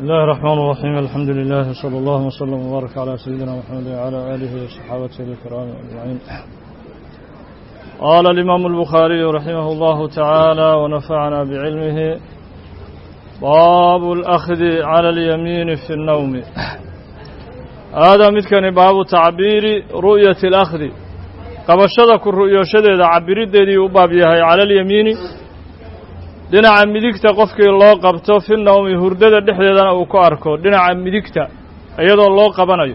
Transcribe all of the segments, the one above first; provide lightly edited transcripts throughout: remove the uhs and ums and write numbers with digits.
بسم الله الرحمن الرحيم الحمد لله صلى الله وسلم وبارك على سيدنا محمد وعلى آله وصحابته الكرام أجمعين. قال الإمام البخاري رحمه الله تعالى ونفعنا بعلمه باب الأخذ على اليمين في النوم. هذا مثل باب تعبير رؤية الأخذ قبشدك الرؤية شديد عبير الدين وبابيها على اليمين dhinaca midigta qofkii loo qabto fi nawmi hurdada dhexdeedana uu ku arko dhinaca midigta iyadoo loo qabanayo.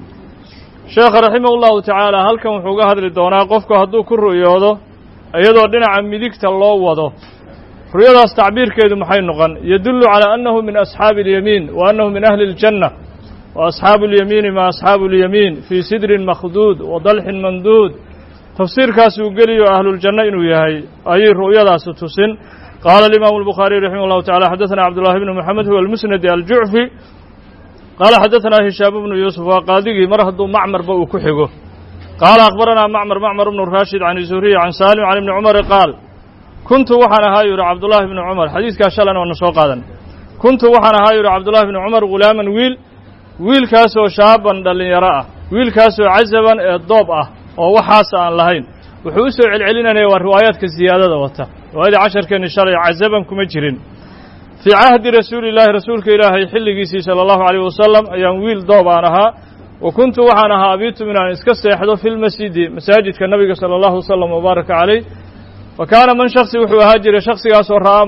sheekh raximahullahu tacaala halkan wuxuu uga hadli doonaa qofku hadduu ku ru'yoodo iyadoo dhinaca midigta loo wado ru'yadaas tacbiirkeedu maxay noqon yadullu calaa annahu min ashaabi اlyamiin wa annahu min ahli اljanna wa ashaabu اlyamiini ma ashaabu اlyamiin fii sidrin makhduud wa dalxin mamduud tafsiirkaas uu geliyo ahluljanno inuu yahay ayay ru'yadaasi tusin. قال الإمام البخاري رحمه الله تعالى حدثنا عبد الله بن محمد هو المسند الجعفي قال حدثنا هشام بن يوسف وقاضي مرهد معمر بو كحغو قال أخبرنا معمر بن الراشد عن الزهري عن سالم عن ابن عمر قال كنت وحنا هاير عبد الله بن عمر حديث كاشلنا ونسوق هذا كنت وحنا هاير عبد الله بن عمر غلاما ويل كاسو شابا دليرا ويل كاسو عزبا الضبعه oo waxaas aan lahayn wuxuu soo celcelinayay waa riwaayaadka ziyaadada wata وهذا عشر كان الشرع عذابا كما جرين في عهد رسول الله رسولك إلهي حلقيسي صلى الله عليه وسلم أيام ويل ضوبانها وكنت وحانها أبيت من أن اسكس يحضر في المسجد مساجد كالنبي صلى الله عليه وسلم وبارك عليه فكان من شخص وحو هاجر شخص ياسر رأى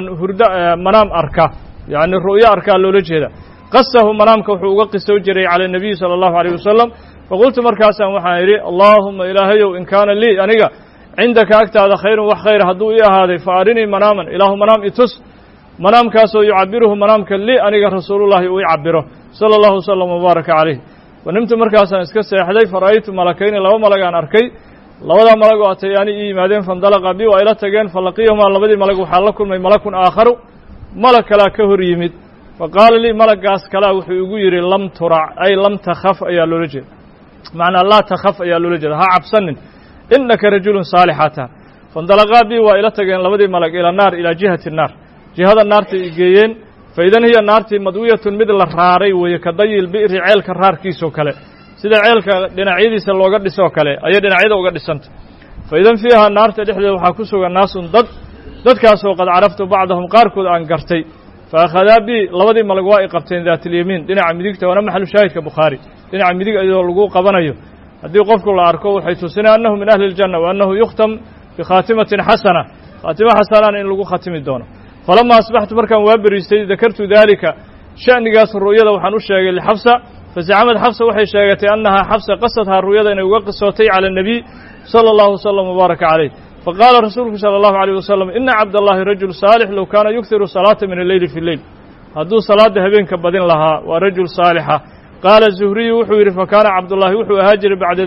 منام أركا يعني الرؤيا أركا اللولجه قصه منام كوحو وقصه جري على النبي صلى الله عليه وسلم فقلت مركاسا وحانيري اللهم إلهي إن كان لي أنيقا عندك أكتاد خير وخير هدو إيا هذا فأرني مناما إله منام إتس منام كاسو يعبره منام كاللي أنيق رسول الله ويعبره صلى الله وسلم وبارك عليه ونمت مركاسا اسكس يحدي فرأيت ملكين لو ملقان أركي لو ذا ملقوا أتياني إيمادين فاندلق بي وإلى تقين فلقيهما لبدي ملقوا حالكم من ملك آخر ملك لا كهر يمد فقال لي ملك أسكلا وحيقيري لم ترع أي لم تخف أيا لولجل معنى لا تخف أيا لولجل ها عبسن إنك رجل صالحاتا فاندلقا بي وإلى تقين لبدي ملك إلى النار إلى جهة النار جهة النار تيجيين فإذا هي النار مدوية مثل الراري ويكضي البئر عيلك الرار كيسو كله سيدا عيلك ديناعيدي سلو قد سو كله أي ديناعيدة وقد سنت فإذا فيها النار تدحدي وحاكسو الناس ضد كاسو قد عرفت بعضهم قاركود أنقرتي فأخذا بي لبدي ملك واقفتين ذات اليمين ديناع مديكته وانا محل شاهد كبخاري ديناع مديك أيضا لقو قبنايو haddii qofku la arko waxay tusinaa annahu min ahli aljanna wa annahu yukhtam bikhatimatin xasana khatima xasanaan in lagu khatimi doono falama asbaxtu markaan waa beriistay dakartu dalika sha'nigaas ru'yada waxaan u sheegay lixafsa fazacamad xafsa waxay sheegatay annahaa xafsa qasadhaa ru'yada inay uga qisootay cala annabiy sala allahu wasalam wabaaraka calayh faqaala rasuulku sala allahu alayh wasalam ina cabdallahi rajul saalix low kaana yughiru salaata min alleyli fi lleyl hadduu salaada habeenka badin lahaa waa rajul saalixa قال الزهري وحوير فكان عبد الله وحو هاجر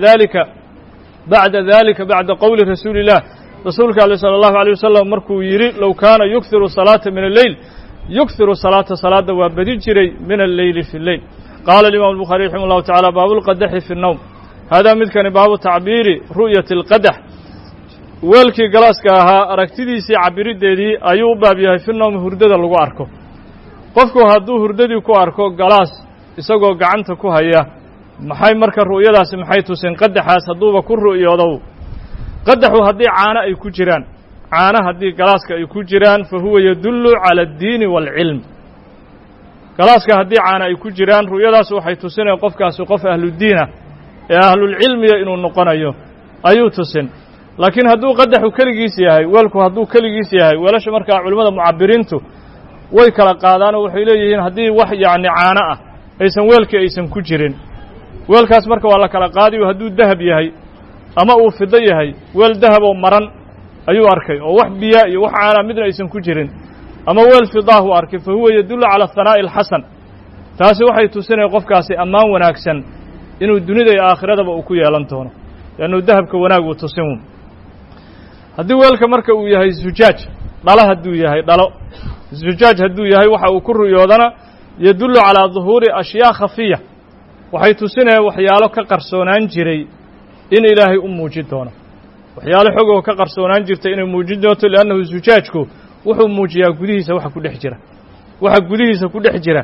بعد ذلك بعد قول رسول الله رسولك صلى الله عليه وسلم مركو يري لو كان يكثر الصلاة من الليل يكثر صلاة وبدجري من الليل في الليل. قال الإمام البخاري رحمه الله تعالى باب القدح في النوم. هذا مثل باب تعبير رؤية القدح weelkii galaaska ahaa aragtidiisii cabirideedii ayuu baab yahay fi النوم hurdada lagu arko qofku hadduu hurdadii ku arko galaas isagoo gacanta ku haya maxay marka ru'yadaasi maxay tusin qadaxaas hadduuba ku ru'yoodo qadaxu haddii caano ay ku jiraan caano haddii galaaska ay ku jiraan fa huwa yadullu cala addiini waalcilm galaaska haddii caano ay ku jiraan ru'yadaas waxay tusinayaan qofkaasi qof ahludiina ee ahlulcilmiya inuu noqonayo ayuu tusin laakiin hadduu qadaxu keligiis yahay weelku hadduu keligiis yahay weelasha markaa culimmada mucabiriintu way kala qaadaanoo waxay leeyihiin haddii wax yacni caano ah aysan weelkii aysan ku jirin weelkaas marka waa la kala qaadiyo hadduu dahab yahay ama uu fido yahay weel dahab oo maran ayuu arkay oo wax biyaa iyo wax caana midna aysan ku jirin ama weel fidaah uu arkay fa huwa yadullu cala athanaa'i alxasan taasi waxay tusinaya qofkaasi ammaan wanaagsan inuu dunida iyo aakhiradaba uu ku yeelan doono leannu dahabka wanaag uu tusin haddii weelka marka uu yahay zujaaj dhalo hadduu yahay dhalo zujaaj hadduu yahay waxa uu ku ruyoodana yadullu calaa duhuuri ashyaa khafiya waxay tusinayaan waxyaalo ka qarsoonaan jiray in ilaahay u muujin doono waxyaalo xogoo ka qarsoonaan jirtay inay muujin doonto liannahu zujaajku wuxuu muujiyaa gudihiisa waxa ku dhex jira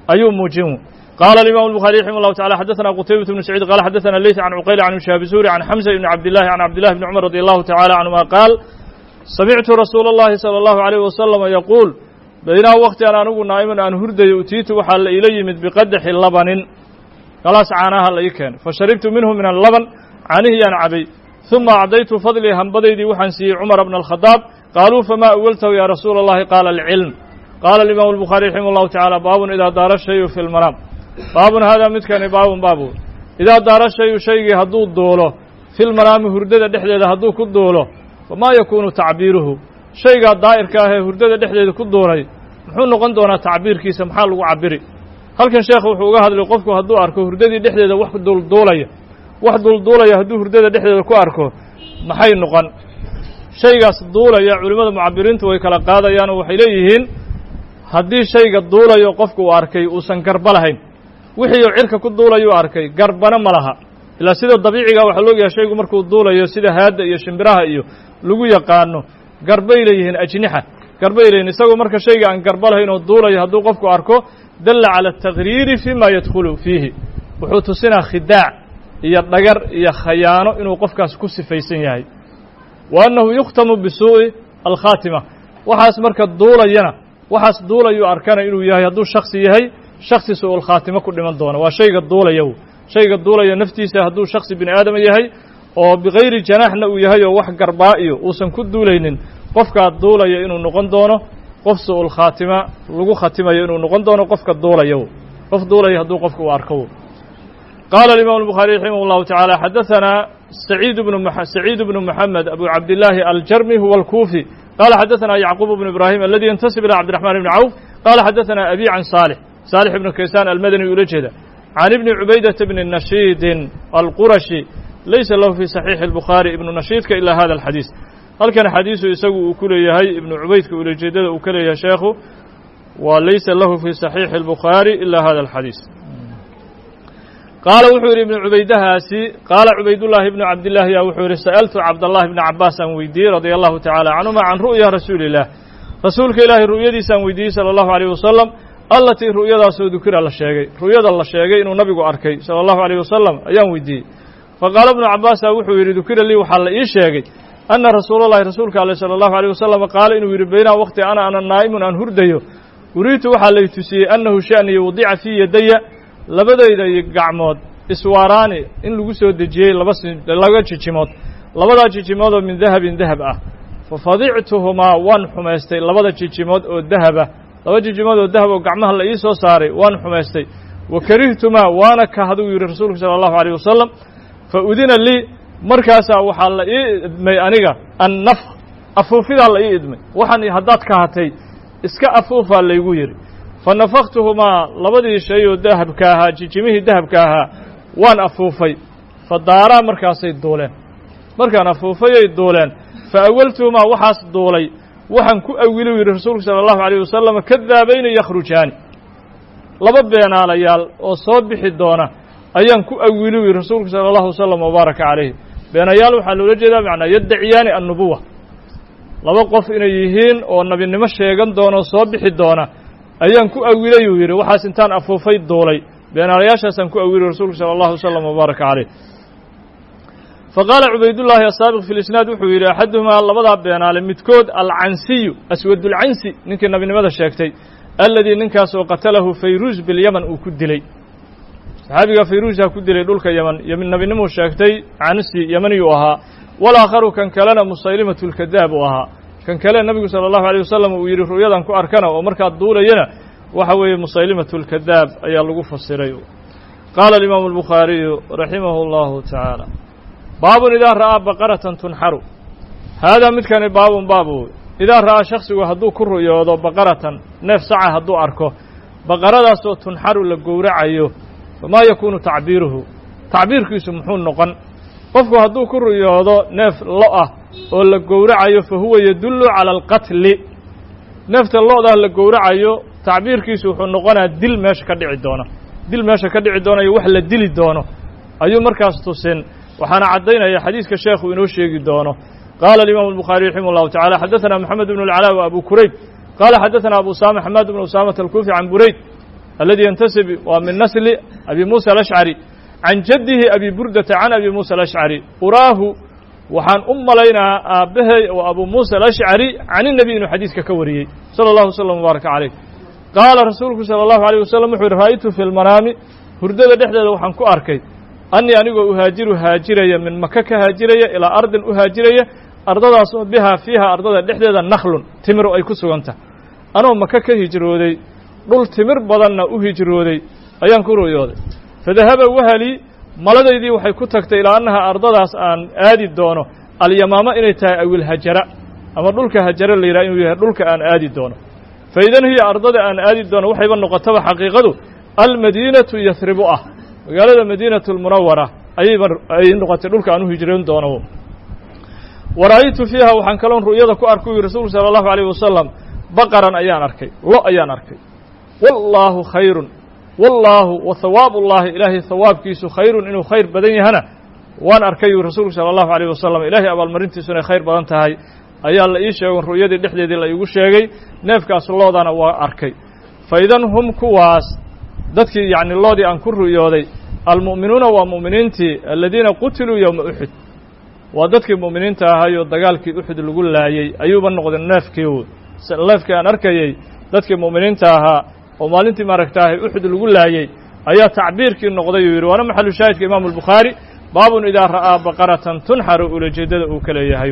أيو موجين. قال الإمام البخاري رحمه الله تعالى حدثنا قتيبة بن سعيد قال حدثنا الليث عن عقيل عن شهاب الزهري عن حمزة بن عبد الله عن عبد الله بن عمر رضي الله تعالى عنهما قال سمعت رسول الله صلى الله عليه وسلم يقول بين وقت أنا نقول نائما أن هرد يؤتيت وحل إلي من بقدح لبن خلاص عاناها ليكن فشربت منه من اللبن عنه ينعبي ثم أعطيت فضلي هنبضيدي وحنسي عمر بن الخطاب قالوا فما أولته يا رسول الله قال العلم. قال الإمام البخاري رحمه الله تعالى باب إذا دار الشيء في المنام باب هذا متكن باب إذا دار الشيء شيء هدو الدوله في المنام هردد دحدد هدو كدوله فما يكون تعبيره شيء دائر كاه هردد دحدد كدولay muxuu noqon doonaa tacbiirkiisa maxaa lagu cabiri halkan sheekhu wuxuu uga hadlay qofku hadduu arko hurdadii dhexdeeda wax duulduulaya hadduu hurdada dhexdeeda ku arko maxay noqon shaygaas duulaya culimada mucabiriintu way kala qaadayaan oo waxay leeyihiin haddii shayga duulayo qofku uu arkay uusan garba lahayn wixii cirka ku duulayo arkay garbana ma laha ilaa sida dabiiciga waxa loo yahay shaygu markuu duulayo sida haada iyo shimbiraha iyo lagu yaqaano garbay leeyihiin ajnixa garbay leeyihiin isagoo marka shayga aan garba lahayn oo duulayo hadduu qofku arko dalla cala at-taghriiri fima yadkhulu fiihi wuxuu tusinaa khidaac iyo dhagar iyo khayaano inuu qofkaas ku sifaysan yahay wa annahu yukhtamu bisuu'i alkhaatima waxaas marka duulayana waxaas duulayo arkana inuu yahay hadduu shakhsi yahay shakhsi su'ul khaatima ku dhiman doona waa shayga duulaya naftiisa hadduu shakhsi bini aadam yahay oo bigayri janaaxna uu yahay oo wax garbaa iyo uusan ku duulaynin qofkaa duulaya inuu noqon doono qof su'ul khaatima lagu khatimayo inuu noqon doono qofka duulayo qof duulaya hadduu qofka uu arko. قال الإمام البخاري رحمه الله تعالى حدثنا سعيد بن محمد أبو عبد الله الجرمي هو الكوفي قال حدثنا يعقوب بن إبراهيم الذي ينتسب إلى عبد الرحمن بن عوف قال حدثنا أبي عن صالح بن كيسان المدني يلجد عن ابن عبيدة بن النشيد القرشي ليس له في صحيح البخاري ابن نشيد إلا هذا الحديث هل كان حديثه يسوي كليه ابن عبيد يلجد وكليه شيخه وليس له في صحيح البخاري إلا هذا الحديث. قال وحور ابن عبيدهاسي قال عبيد الله بن عبد الله يا وحور سألت عبد الله بن عباس ويدي رضي الله تعالى عنهما عن رؤيا رسول الله رسولك إله رؤيدي سويدي صلى الله عليه وسلم التي رؤيا سو ذكر الله شيغي رؤيا الله شيغي إنه نبي أركي صلى الله عليه وسلم أيام ويدي فقال ابن عباس وحور ذكر لي وحل إيه شيغي أن رسول الله رسولك عليه صلى الله عليه وسلم قال إنه يربينا وقت أنا نائم أن هرديو أريد وحل تسي أنه شأن يوضع في يدي labadayda gacmood iswaaraani in lagu soo dejiyay laba jijimood labada jijimood oo min dahab ah fa fadictuhuma wan xumaystay labada jijimood oo dahab ah laba jijimood oo dahab oo gacmaha la ii soo saaray wan xumaystay wa karihtuma waana ka haduu yiri rasuulku sallallahu alayhi wasallam fa udina li markaas waxa la ii idmay aniga annaf afuufida la ii idmay waxaan haddaad ka hatay iska afuufa la igu yiri فنفختهما لبدي شيء ذهب كاها جيمه ذهب كاها وان أفوفي فدارا مركاسي الدولين مركان أفوفي الدولين فأولتهما وحاس الدولي وحن كو أولي رسول صلى الله عليه وسلم كذابين يخرجان لبد بينا ليال وصبح الدونة أيان كو أولي رسول صلى الله عليه وسلم وبارك عليه بينا يال وحلو رجلا معنا يدعيان النبوة لبقف إن يهين والنبي نمشي يقن دونه وصبح الدونة ayaan ku awilay uu yiri waxaas intaan afuufay doolay beenaalayaashaasaan ku awilay rasuulka sallallahu alayhi wasallam mubarak alayh faqala ubaydullah asaabiq fi al-isnad wuxuu yiri ahaduhuma labada beenaale midkood al-ansi aswadul ansi ninkii nabinimada sheegtay alladii ninkaas oo qatalahu fayruz bil yaman uu ku dilay saxaabiga fayruz ku dilay dhulka yaman nabinimo sheegtay ansi yamani uu ahaa wal aakharu kan kalena musaylimatul kadaab uu ahaa kan kale nabigu sallallahu alayhi wasallam uu yiri ruuyadan ku arkana oo marka duulayana waxa weeye musaylimatul kadaab ayaa lagu fasiray qala al-imam al-bukhari rahimahullahu ta'ala baabun idha ra'a baqaratan tunharu hada midkan baabu idha ra'a shakhsigu haduu ku ruuyoodo baqaratan neef saca haduu arko baqaradaas oo tunharu la gowracayo fama yakunu ta'biirkiisu muxuu noqon qofku hadduu ku riyoodo neef lo ah oo la gowracayo fa huwa yadullu cala alqatli neefta lo'da la gowracayo tacbiirkiisu wuxuu noqonaa dil meesha ka dhici doona iyo wax la dili doono ayuu markaas tusin waxaana caddaynaya xadiiska sheekhu inoo sheegi doono qaala alimaamu albukhaari raximah allahu tacala xadaثana moxamed bn اlcalaa wa abu kurayb qaala xadaثana abu usama xamaad bn usaamata alkuufi can burayd الذي ينتسب ومن نسل أبي موسى الأشعري عن جده أبي بردة عن أبي موسى الأشعري أراه وحان لينا به وأبو موسى الأشعري عن النبي إنه حديث ككوري صلى الله وسلم وبارك عليه قال رسولك صلى الله عليه وسلم رأيت في المنام هردد دحدد وحان كو أركي أني أنيقو أهاجر هاجرية من مكة هاجرية إلى أرض أهاجرية أرض بها فيها أرض دحدد النخل تمر أي كسوغنته أنا مكة هجرودي dhul timir badanna u hijrooday ayaan ku ruyooday fadahaba wahali maladaydii waxay ku tagtay ilaa annaha ardadaas aan aadi doono alyamaama inay tahay awil hajara ama dhulka hajara la yiraahdo inuu yahay dhulka aan aadi doono faydan hiya ardada aan aadi doono waxayba noqotaba xaqiiqadu almadiinatu yathribu magaalada madiinatul munawwara ay noqotay dhulka aan u hijroon doono waraaytu fiiha waxaan kaloon ru'yada ku arkay rasuulku sallallahu alayhi wasallam baqaran ayaan arkay ayaan arkay والله خير والله وثواب الله إلهي ثواب كيسو خير إنه خير بدني هنا وان أركي رسول صلى الله عليه وسلم إلهي أبا المرنتي سنة خير بدنتها هاي أيال لإيشة ونرؤية دي لحدي دي لأيقو شيئي نفكاس الله دانا وأركي فإذن هم كواس ذاتك يعني الله دي أنكر رؤية المؤمنون ومؤمنينتي الذين قتلوا يوم أحد وذاتك المؤمنين تاهايو الدقال كي أحد اللي قول لها أيوبا نقض النفكي نفكي أن أركي ذاتك المؤمنين تاها ومالنتي ماركتاهي أحد اللي laayay ayaa tacbiirkii noqday yiri wana maxallu shaahidka Imam al-Bukhari baabun idaa ra'a baqaratan tunharu ulajeedada uu kala yahay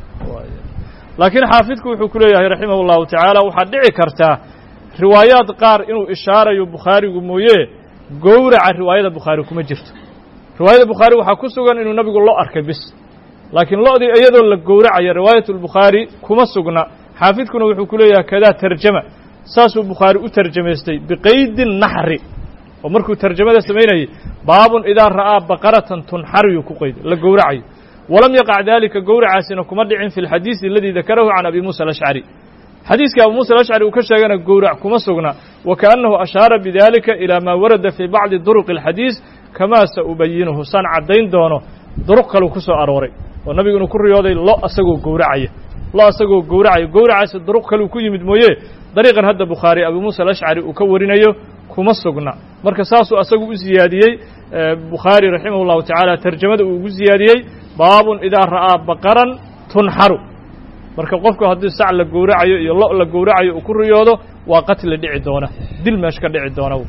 laakiin xaafidku wuxuu ku leeyahay rahimahullahu ta'ala waxa dhici karta riwaayad qaar inuu ishaarayo Bukharigu mooyee gowraca riwaayada Bukhari kuma jirto riwaayada Bukhari waxa ku sugan inuu nabigu loo arkay bis laakiin loodii iyadoo la gowracayo riwaayatul Bukhari kuma sugna xaafidkuna wuxuu ku leeyahay kada tarjuma ساسو بخاري ترجمستي بقيد النحر ومركو ترجمة سميني باب إذا رأى بقرة تنحر يكوقيد لقورعي ولم يقع ذلك قورعا سنكم مدع في الحديث الذي ذكره عن أبي موسى الأشعري حديث أبو موسى الأشعري وكشغنا قورع كما سغنا وكأنه أشار بذلك إلى ما ورد في بعض طرق الحديث كما سأبينه صنع الدين دونه طرق لو كسو أروري والنبي يقول كل رياضي لا أسقو قورعي لا أسقو قورعي قورعي سدرق لو كي مدمويه طريقا هذا بخاري أبو موسى الأشعري وكورينيو كما سغنا marka saas uu asagu u ziyaadiyay Bukhari rahimahullahu ta'ala tarjumada uu ugu ziyaadiyay baabun idaa ra'a baqaran tunharu marka qofku hadii sac la gowracayo iyo lo la gowracayo uu ku riyoodo waa qatl dhici doona dil meesh ka dhici doona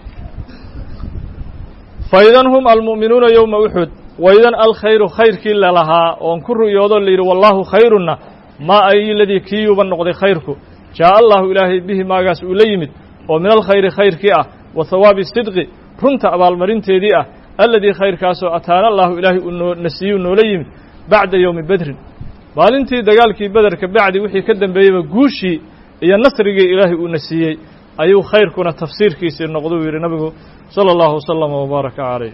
faydan hum almu'minuna yawma uhud waydan alkhayru khayrki laha oo ku riyoodo leeyahay wallahu khayruna ma ay ladii kiyuban noqday khayrku jaa Allah ilaahi bihi maagaas uu la yimid oo min alkhayri khayrki وثواب الصدق رنت أبال مرنتيدي الذي خير كاسو أتانا الله إلهي نسيه نوليم بعد يوم بدر بالنتي دقالكي بدر كبعد وحي كدن بيبا قوشي إيا نصرقي إلهي نسيه أيو خير كنا تفسير كيسير نقضوه نبيه صلى الله وسلم وبارك عليه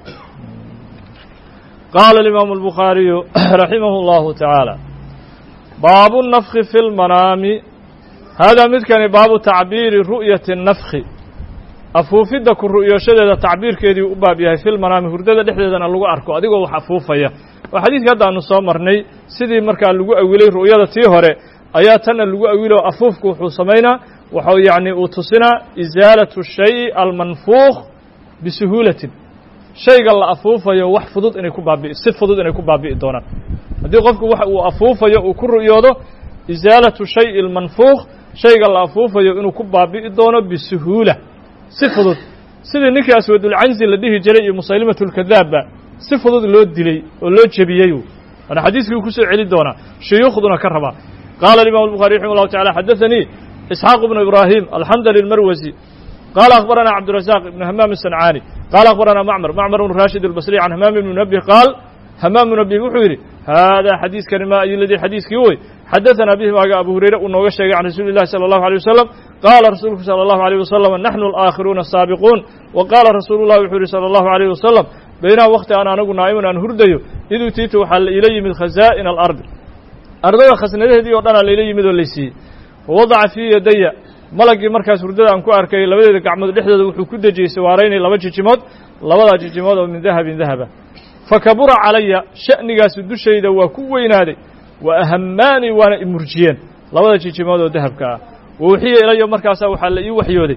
قال الإمام البخاري رحمه الله تعالى باب النفخ في المنام هذا مثل باب تعبير رؤية النفخ afuufidda ku ru'yashadeeda tacbiirkeedii u baab yahay fil manaami hurdada dhexdeedana lagu arko adigoo wax afuufaya waa xadiiska hadda aanu soo marnay sidii markaa lagu awilay ru'yada tii hore ayaa tanna lagu awilo afuufku wuxuu samaynaa waxuu yacni uu tusinaa isaalatu shay almanfuukh bisuhuulatin shayga la afuufayo wax fudud inay ku baabi'i si fudud inay ku baabi'i doonaan haddii qofku wax uu afuufayo uu ku ru'yoodo isaalatu shay almanfuukh shayga la afuufayo inuu ku baabi'i doono bisuhuula si fudud sidii ninkii aswadul canzi la dhihi jiray iyo musaylimatul kadaaba si fudud loo dilay oo loo jabiyay ana xadiiskii ku soo celi doona shayukhduna ka raba qala imam al-bukhari rahimahullah ta'ala hadathani ishaq ibn ibrahim al-hamdali al-marwazi qala akhbarana abd الرزاق ibn hammam as-san'ani qala akhbarana ma'mar ibn rashid al-basri an hammam ibn nabi qala hammam ibn nabi wuxuu yiri hada hadith kalima ayilladhi hadithkii way حدثنا به أبو هريرة ونوغا شيغا عن رسول الله صلى الله عليه وسلم قال رسولك صلى الله عليه وسلم نحن الآخرون السابقون وقال رسول الله صلى الله عليه وسلم بين وقت أنا نقول نائم أن هرديو إذ تيتو حل إلي من خزائن الأرض أرض خزنة هذه وضعنا إلي من الليسي ووضع في يدي ملقي مركز هردada aan ku arkay labadeeda gacmood dhexdooda wuxuu ku dajiyay sawaaraynay laba jijimood labada jijimood oo min dahaba fakabura calaya shanigaas dushayda waa ku weynaaday وأهماني وأنا إمرجيان لولا جيجماد ذهب كا ووحي إلي مركاسا وحل إي وحيودي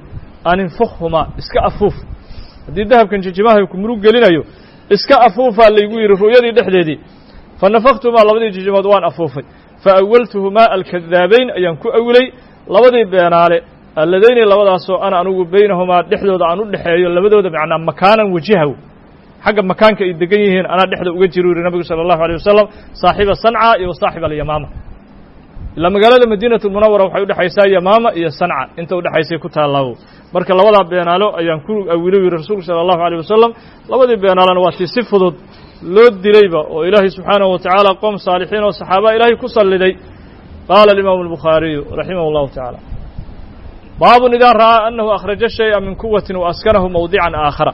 an infukhumaa iska afuuf haddii dahabkan jijimaha ku murug gelinayo iska afuufaa laygu yidhi ru'yadii dhexdeedii fa nafaktumaa labadii jijimood waan afuufay fa awaltuhumaa alkadaabayn ayaan ku awilay labadii beenaale alladayni labadaasoo ana anugu baynahumaa dhexdooda aan u dhexeeyo labadooda macnaa makaanan wajihaw xagga makaanka ay degan yihiin anaa dhexda uga jiru yidhi nabigu sala allahu alيyه wasalam saaxiba sanca iyo saaxiba alyamaama ilaa magaalada madiinatu munawara waxay udhexaysaa yamaama iyo sanca inta udhexaysay ku taallaawo marka labadaa beenaalo ayaan ku awilo yidhi rasuulku sala allahu alيyه wasalam labadii beenaalana waa tii si fudud loo dilayba oo ilaahay subxaanahu wa tacaala qoom saalixiin oo saxaaba ilaahay ku salliday qaala alimaamu albukhaariyu raximah اllahu tacaala baabun idaa ra'aa annahu akhraja shayئa min quwatin waaskanahu mawdican aakhara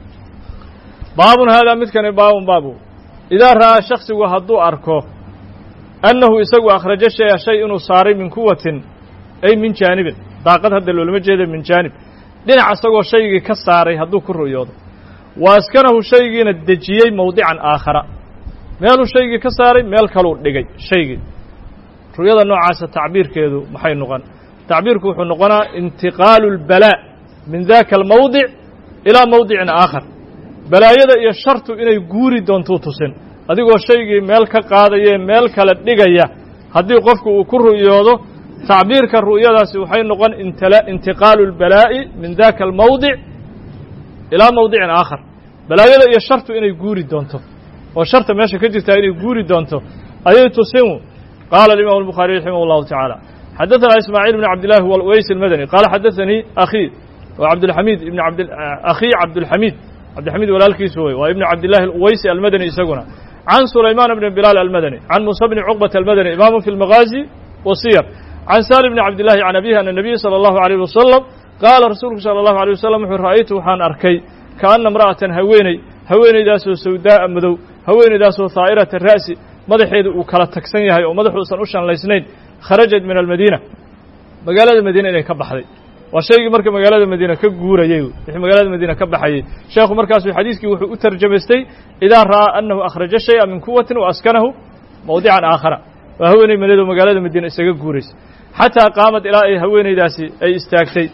baabun haadaa midkani baabun baabu idaa ra'aa shaksigu hadduu arko annahu isagu akhraja shay'a shay inuu saaray min quwatin ay min jaanibin daaqad hadda loolama jeeda min jaanib dhinac isagoo shaygii ka saaray hadduu ku ru'yoodo wa askanahu shaygiina dejiyey mawdican aakhara meeluu shaygii ka saaray meel kaluu dhigay shaygii ru'yada noocaasa tacbiirkeedu maxay noqon tacbiirku wuxuu noqonaa intiqaalu اlbalaa min daka almawdic ilaa mawdicin aakhar balaayada iyo shartu inay guuri doontuu tusin adigoo shaygii meel ka qaadayee meel kale dhigaya haddii qofku uu ku ru'yoodo tacbiirka ru'yadaasi waxay noqon intiqaalu اlbalaa'i min daka almawdic ilaa mawdicin aakhar balaayada iyo shartu inay guuri doonto oo sharta meesha ka jirtaa inay guuri doonto ayay tusin qaala alimaamu الbukhaariي raximah اllahu taعaalى xadaثana ismaaciil bn cabdillahi huwa uways almadani qaala xadaثanii akhii wa cabdulxamiid ibn akhii cabdilxamiid walaalkiisu wey waa ibn cabdillahi aluwaysi almadani isaguna can sulaymaan bni bilaal almadani can muusa bni cuqbata almadani imaamu fi lmagaazi wasiyar can saali bni cabdillahi can abihi ana nabiya salى allahu alayh wasalam qaala rasuulku salى allahu alيyه wasalam wuxuu ra'aytu waxaan arkay kaana imra'atan haweenaydaasoo sawdaa'a madow haweenaydaasoo haa'irata ra'si madaxeedu uu kala tagsan yahay oo madaxuusan u shanlaysnayn kharajat min almadiina magaalada madiina inay ka baxday waa shaygii marka magaalada madiina ka guurayey wixii magaalada madiina ka baxayey sheekhu markaasu xadiiskii wuxuu u tarjamaystay idaa ra'aa annahu akhraja shay'a min quwatin wa askanahu mawdican aakhara waa haweeney madow magaalada madiina isaga guuraysa xataa qaamad ilaa ay haweenaydaasi ay istaagtay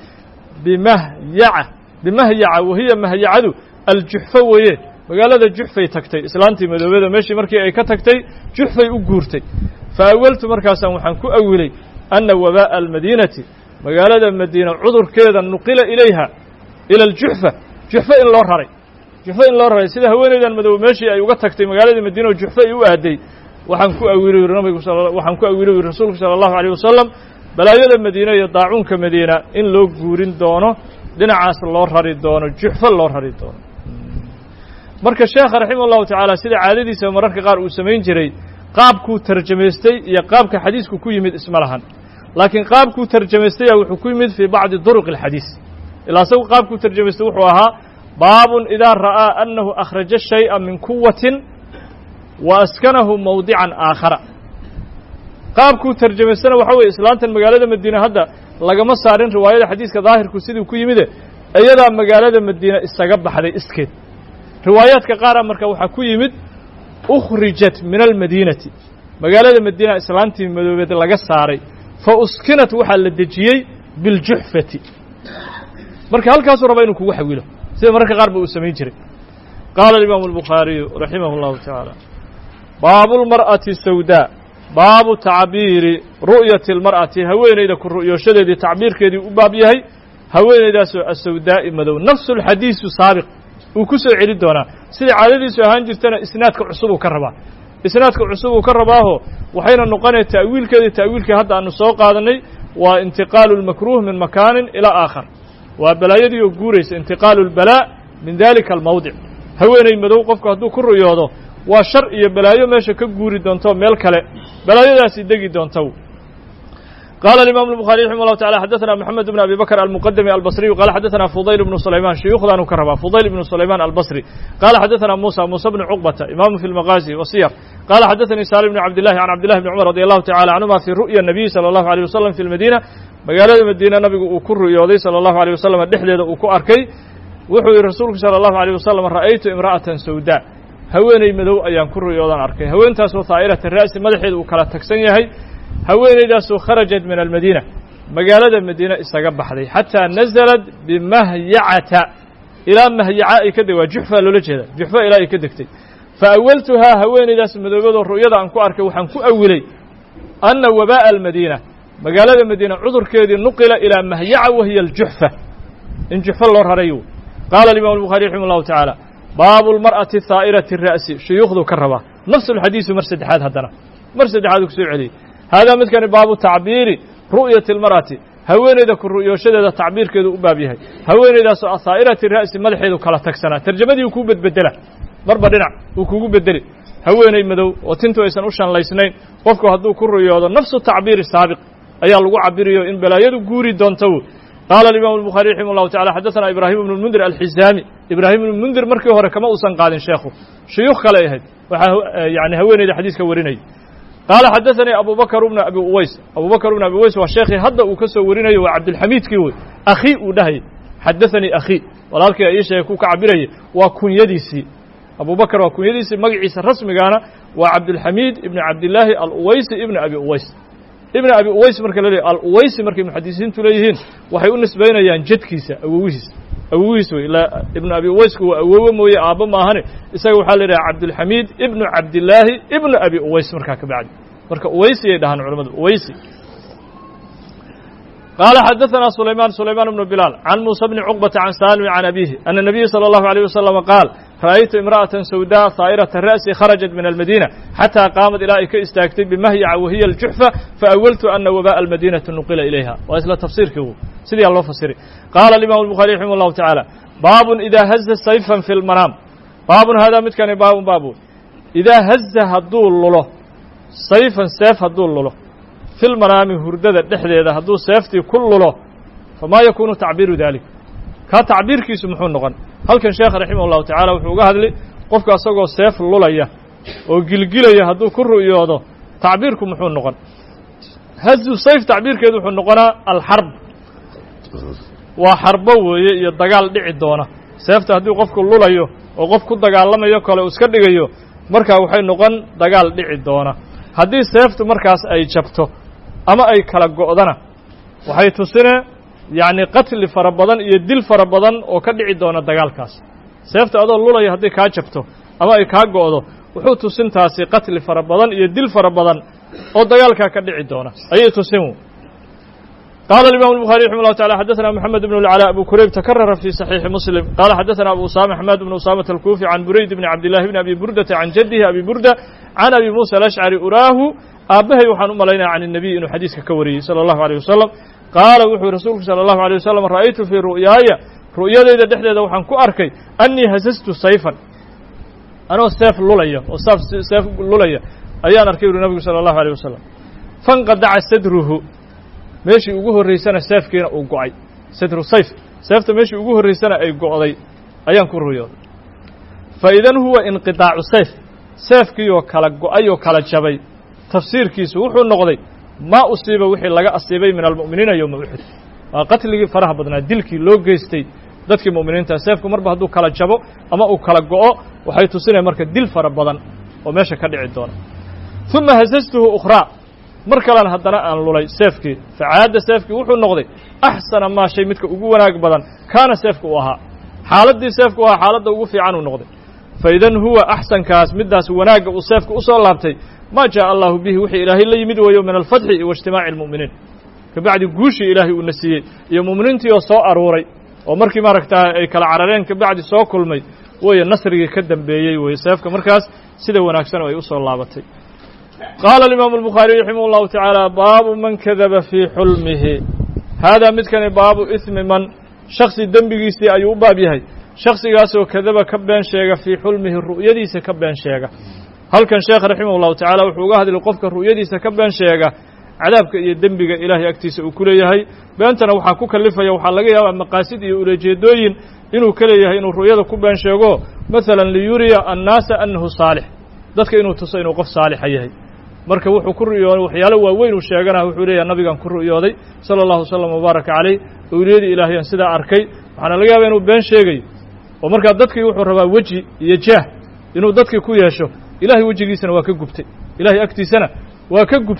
bimahyaca wahiya mahyacadu aljuxfa weeye magaalada juxfay tagtay islaantii madoobada meeshii markii ay ka tagtay juxfay u guurtay fa awaltu markaasaan waxaan ku awilay anna wabaa'a almadiinati magaalada madiina cudurkeeda nuqila ilayha ila aljuxfa juxfa in loo raray sida haweenaydan madow meeshii ay uga tagtay magaalada madiina oo juxfa ay u aaday waxaan ku awilay yidhi rasuulku sala allahu alayh wasalam balaayada madiina iyo daacuunka madiina in loo guurin doono dhinacaas loo rari doono juxfa loo rari doono marka sheekha raximah اllahu tacaala sida caadadiisa mararka qaar uu samayn jiray qaabkuu tarjamaystay iyo qaabka xadiisku ku yimid isma lahan laakiin qaabkuu tarjamaystaya wuxuu ku yimid fii bacdi duruq اlxadiis ilaa isagu qaabkuu tarjamaystay wuxuu ahaa baabun idaa ra'aa annahu akhraja shayئa min quwatin wa askanahu mawdican aakhara qaabkuu tarjamaystana waxa weye islaantan magaalada madiina hadda lagama saarin riwaayada xadiiska daahirku siduu ku yimide iyadaa magaalada madiina isaga baxday iskeed riwaayaadka qaara marka waxaa ku yimid ukhrijat min almadiinati magaalada madiina islaantii madoobeed laga saaray fa uskinat waxaa la dejiyey biljuxfati marka halkaasuu raba inuu kugu xawilo sida mararka qaar ba uu samayn jiray qaala alimaamu albukhaariyu raximah اllahu tacaala baabu lmar'ati sawdaa baabu tacbiiri ru'yati اlmar'ati haweenayda ku ru'yooshadeedii tacbiirkeedii u baab yahay haweenaydaasoo asawdaa'i madow nafsu lxadiisu saabiq uu ku soo celi doonaa sida caadadiisu ahaan jirtana isnaadka cusubuu ka rabaa isnaadka cusubuu ka rabaaho waxayna noqonaya ta'wiilkeedii ta'wiilkii hadda aanu soo qaadanay waa intiqaalu اlmakruuh min makaanin ilaa aakhar waa balaayadii oo guuraysa intiqaalu اlbalaa min dalika almawdic haweeney madow qofku hadduu ku ruyoodo waa shar iyo balaayo meesha ka guuri doonto meel kale balaayadaasi degi doonto قال الإمام البخاري رحمه الله تعالى حدثنا محمد بن أبي بكر المقدمي البصري قال حدثنا فضيل بن سليمان شيوخنا نكربا فضيل بن سليمان البصري قال حدثنا موسى بن عقبة إمام في المغازي والسير قال حدثني سالم بن عبد الله عن عبد الله بن عمر رضي الله تعالى عنهما في رؤيا النبي صلى الله عليه وسلم في المدينة مقالة المدينة نبي أكر يوضي صلى الله عليه وسلم الدحلة أكو أركي وحوي رسولك صلى الله عليه وسلم رأيت امرأة سوداء هويني مدو أيام كر يوضان أركي هوين تاسو ثائرة الرأس مدحيد وكالة تكسنيهي haweenaydaasoo kharajat min almadiina magaalada madiina isaga baxday xataa naزalad bimahyacata ilaa mahyaca ay ka deg waa juxfa loola jeeda juxfa ilaa ay ka degtay faawaltuhaa haweenaydaas madoobadoo ru'yada aan ku arkay waxaan ku awilay ana wabaaءa almadiina magaalada madiina cudurkeedii nuqila ilaa mahyaca wahiya aljuxfa in juxfa loo raray qaala imam الbuخaarي raximah الlahu taعaalى baabu اlmarأaةi haa'iraةi الra'si shuyuukhdu ka rabaa nafs اlxadiiثu mar saddexaad haddana mar saddexaad u ku soo celiyey haadaa midkani baabu tacbiiri ru'yati اlmar'ati haweenayda ku ru'yooshadeeda tacbiirkeedu u baab yahay haweenaydaasoo ahaa'irati ra'si madaxeedu kala tagsanaa tarjamadii uu kuu bedbedela marba dhinac uu kugu bedeli haweenay madow oo tintu aysan u shanlaysnayn qofku hadduu ku ru'yoodo nafsu tacbiiri saabiq ayaa lagu cabiriyo in balaayadu guuri doonto qaala alimaamu الbuخaarي raximah الlahu taعala xadaثana ibraahim ibnu اlmundir alxizaami ibraahim ibnu mundir markii hore kama uusan qaadin sheekhu shuyuukh kale ahayd waxaa yani haweenayda xadiiska warinayay qaala xadaثanii abu bakr bna abi uways abu bakr bna abi uways waa sheekhii hadda uu ka soo warinayo waa cabdilxamiidkii wey akhii uu dhahayay xadaثanii akhii walaalkii ii sheegay ku ka cabirayay waa kunyadiisii abu bakr waa kunyadiisii magaciisa rasmigaana waa cabdilxamiid ibn cabdillaahi aluwaysi ibn abi uways ibn abi uways marka la leeyahy aluwaysi markay muxadisiintu leeyihiin waxay u nisbaynayaan jadkiisa awowihiis wey ilaa ibnu abi uwaysku waa awowe mooye aabbo maahane isaga waxaa la yidhaha cabdulxamiid ibnu cabdillaahi ibnu abi uways markaa ka bacdi marka uwaysi ay dhahaan culamadu uwaysi qaala xadaثana sulaymaan ibnu bilaal can muusa bni cuqbata can saalimi can abihi ana الnabiya salى الlahu عalيه wasalam qaal ra'aytu imra'atan sawdaa haa'irata ra'si kharajat min almadiina xataa qaamad ilaa ay ka istaagtay bimahyaca wahiya aljuxfa faawaltu ana wabaaءa almadiinati nuqila ilayha waa isla tafsiirkii sidii aa loo fasiray qaala alimaamu الbuخaariي raximah الlahu taعaalى baabun idaa haza sayfan fi lmanaam baabun haadaa midkani baabun baabu idaa haza hadduu lulo sayfan seef hadduu lulo fi lmanaami hurdada dhexdeeda hadduu seeftii ku lulo famaa yakuunu tacbiiru dalik kaa tacbiirkiisu muxuu noqon halkan sheekh raximah الlahu taعala wuxuu uga hadlay qofka asagoo seef lulaya oo gilgilaya hadduu ku ru'yoodo tacbiirku muxuu noqon hazu sayf tacbiirkeedu wuxuu noqonaa alxarb waa xarbo weeye iyo dagaal dhici doona seefta haddii qofku lulayo oo qof ku dagaalamayo kale uu iska dhigayo markaa waxay noqon dagaal dhici doona haddii seeftu markaas ay jabto ama ay kala go'dana waxay tusinee yacni qatli fara badan iyo dil fara badan oo ka dhici doona dagaalkaas seefta adoo lulaya haddii kaa jabto ama ay kaa go'do wuxuu tusintaasi qatli fara badan iyo dil fara badan oo dagaalkaa ka dhici doona ayay tusin قال الإمام البخاري رحمه الله تعالى حدثنا محمد بن العلاء أبو كريب تكرر في صحيح مسلم قال حدثنا أبو أسامة حماد بن أسامة الكوفي عن بريد بن عبد الله بن أبي بردة عن جده أبي بردة عن أبي موسى الأشعري أراه أبهي وحن ملينا عن النبي إنه حديث كوري صلى الله عليه وسلم قال وحي رسولك صلى الله عليه وسلم رأيت في رؤياي رؤيا إذا دحدة وحن كأركي أني هززت سيفا أنا السيف لوليا سيف لوليا أيان أركي النبي صلى الله عليه وسلم فانقطع صدره meeshii ugu horraysana seefkiina uu go'ay sadru sayf seefta meeshii ugu horraysana ay go'day ayaan ku ruyooday fa idan huwa inqitaacu sayf seefkiioo kala go'ay oo kala jabay tafsiirkiisu wuxuu noqday maa usiiba wixii laga asiibay min almu'miniina yowma uxud waa qatligii faraha badnaa dilkii loo geystay dadkii mu'miniinta seefku marba hadduu kala jabo ama uu kala go'o waxay tusinaya marka dil fara badan oo meesha ka dhici doona uma hasastuhu ukhraa mar kalena haddana aan lulay seefkii facaada seefkii wuxuu noqday axsana maa shay midka ugu wanaag badan kaana seefka uu ahaa xaaladdii seefka u ahaa xaaladda ugu fiican uu noqday fa idan huwa axsankaas middaas wanaagga uu seefka u soo laabtay maa jaaءa allahu bihi wixii ilaahay la yimid weeyo min alfatxi wa ijtimaaci اlmu'miniin kabacdi guushii ilaahay uuna siiyey iyo mu'miniintii oo soo aruuray oo markii maaragtaa ay kala carareen kabacdi soo kulmay weeye nasrigii ka dambeeyey weeye seefka markaas sida wanaagsan oo ay u soo laabatay قال الإمام البخاري رحمه الله تعالى باب من كذب في حلمه هذا midkani baabu إثmi man shaksi dembigiisii ayuu u baab yahay shaksigaasoo kadaba ka been sheega fii xulmihi ru'yadiisa ka been sheega halkan sheekh raximah الlahu taعala wuxuu uga hadlay qofka ru'yadiisa ka been sheega cadaabka iyo dembiga ilaahay agtiisa uu ku leeyahay beentana waxaa ku kalifaya waxaa laga yaabaa maqaasid iyo ulejeedooyin inuu ka leeyahay inuu ru'yada ku been sheego maثala liyuriya annaasa annahu saalix dadka inuu tuso inuu qof saalixa yahay marka wuxuu ku ru'yooday waxyaalo waaweyn uu sheeganaa wuxuu leeyahay nabigan ku ru'yooday sala allahu wasalam wabaaraka calayh awliyadii ilaahayaan sidaa arkay waxaana laga yaabaa inuu been sheegayo oo markaa dadkii wuxuu rabaa weji iyo jaah inuu dadkii ku yeesho ilahay wejigiisana waa ka gubtay ilahay agtiisana waa ka gubtay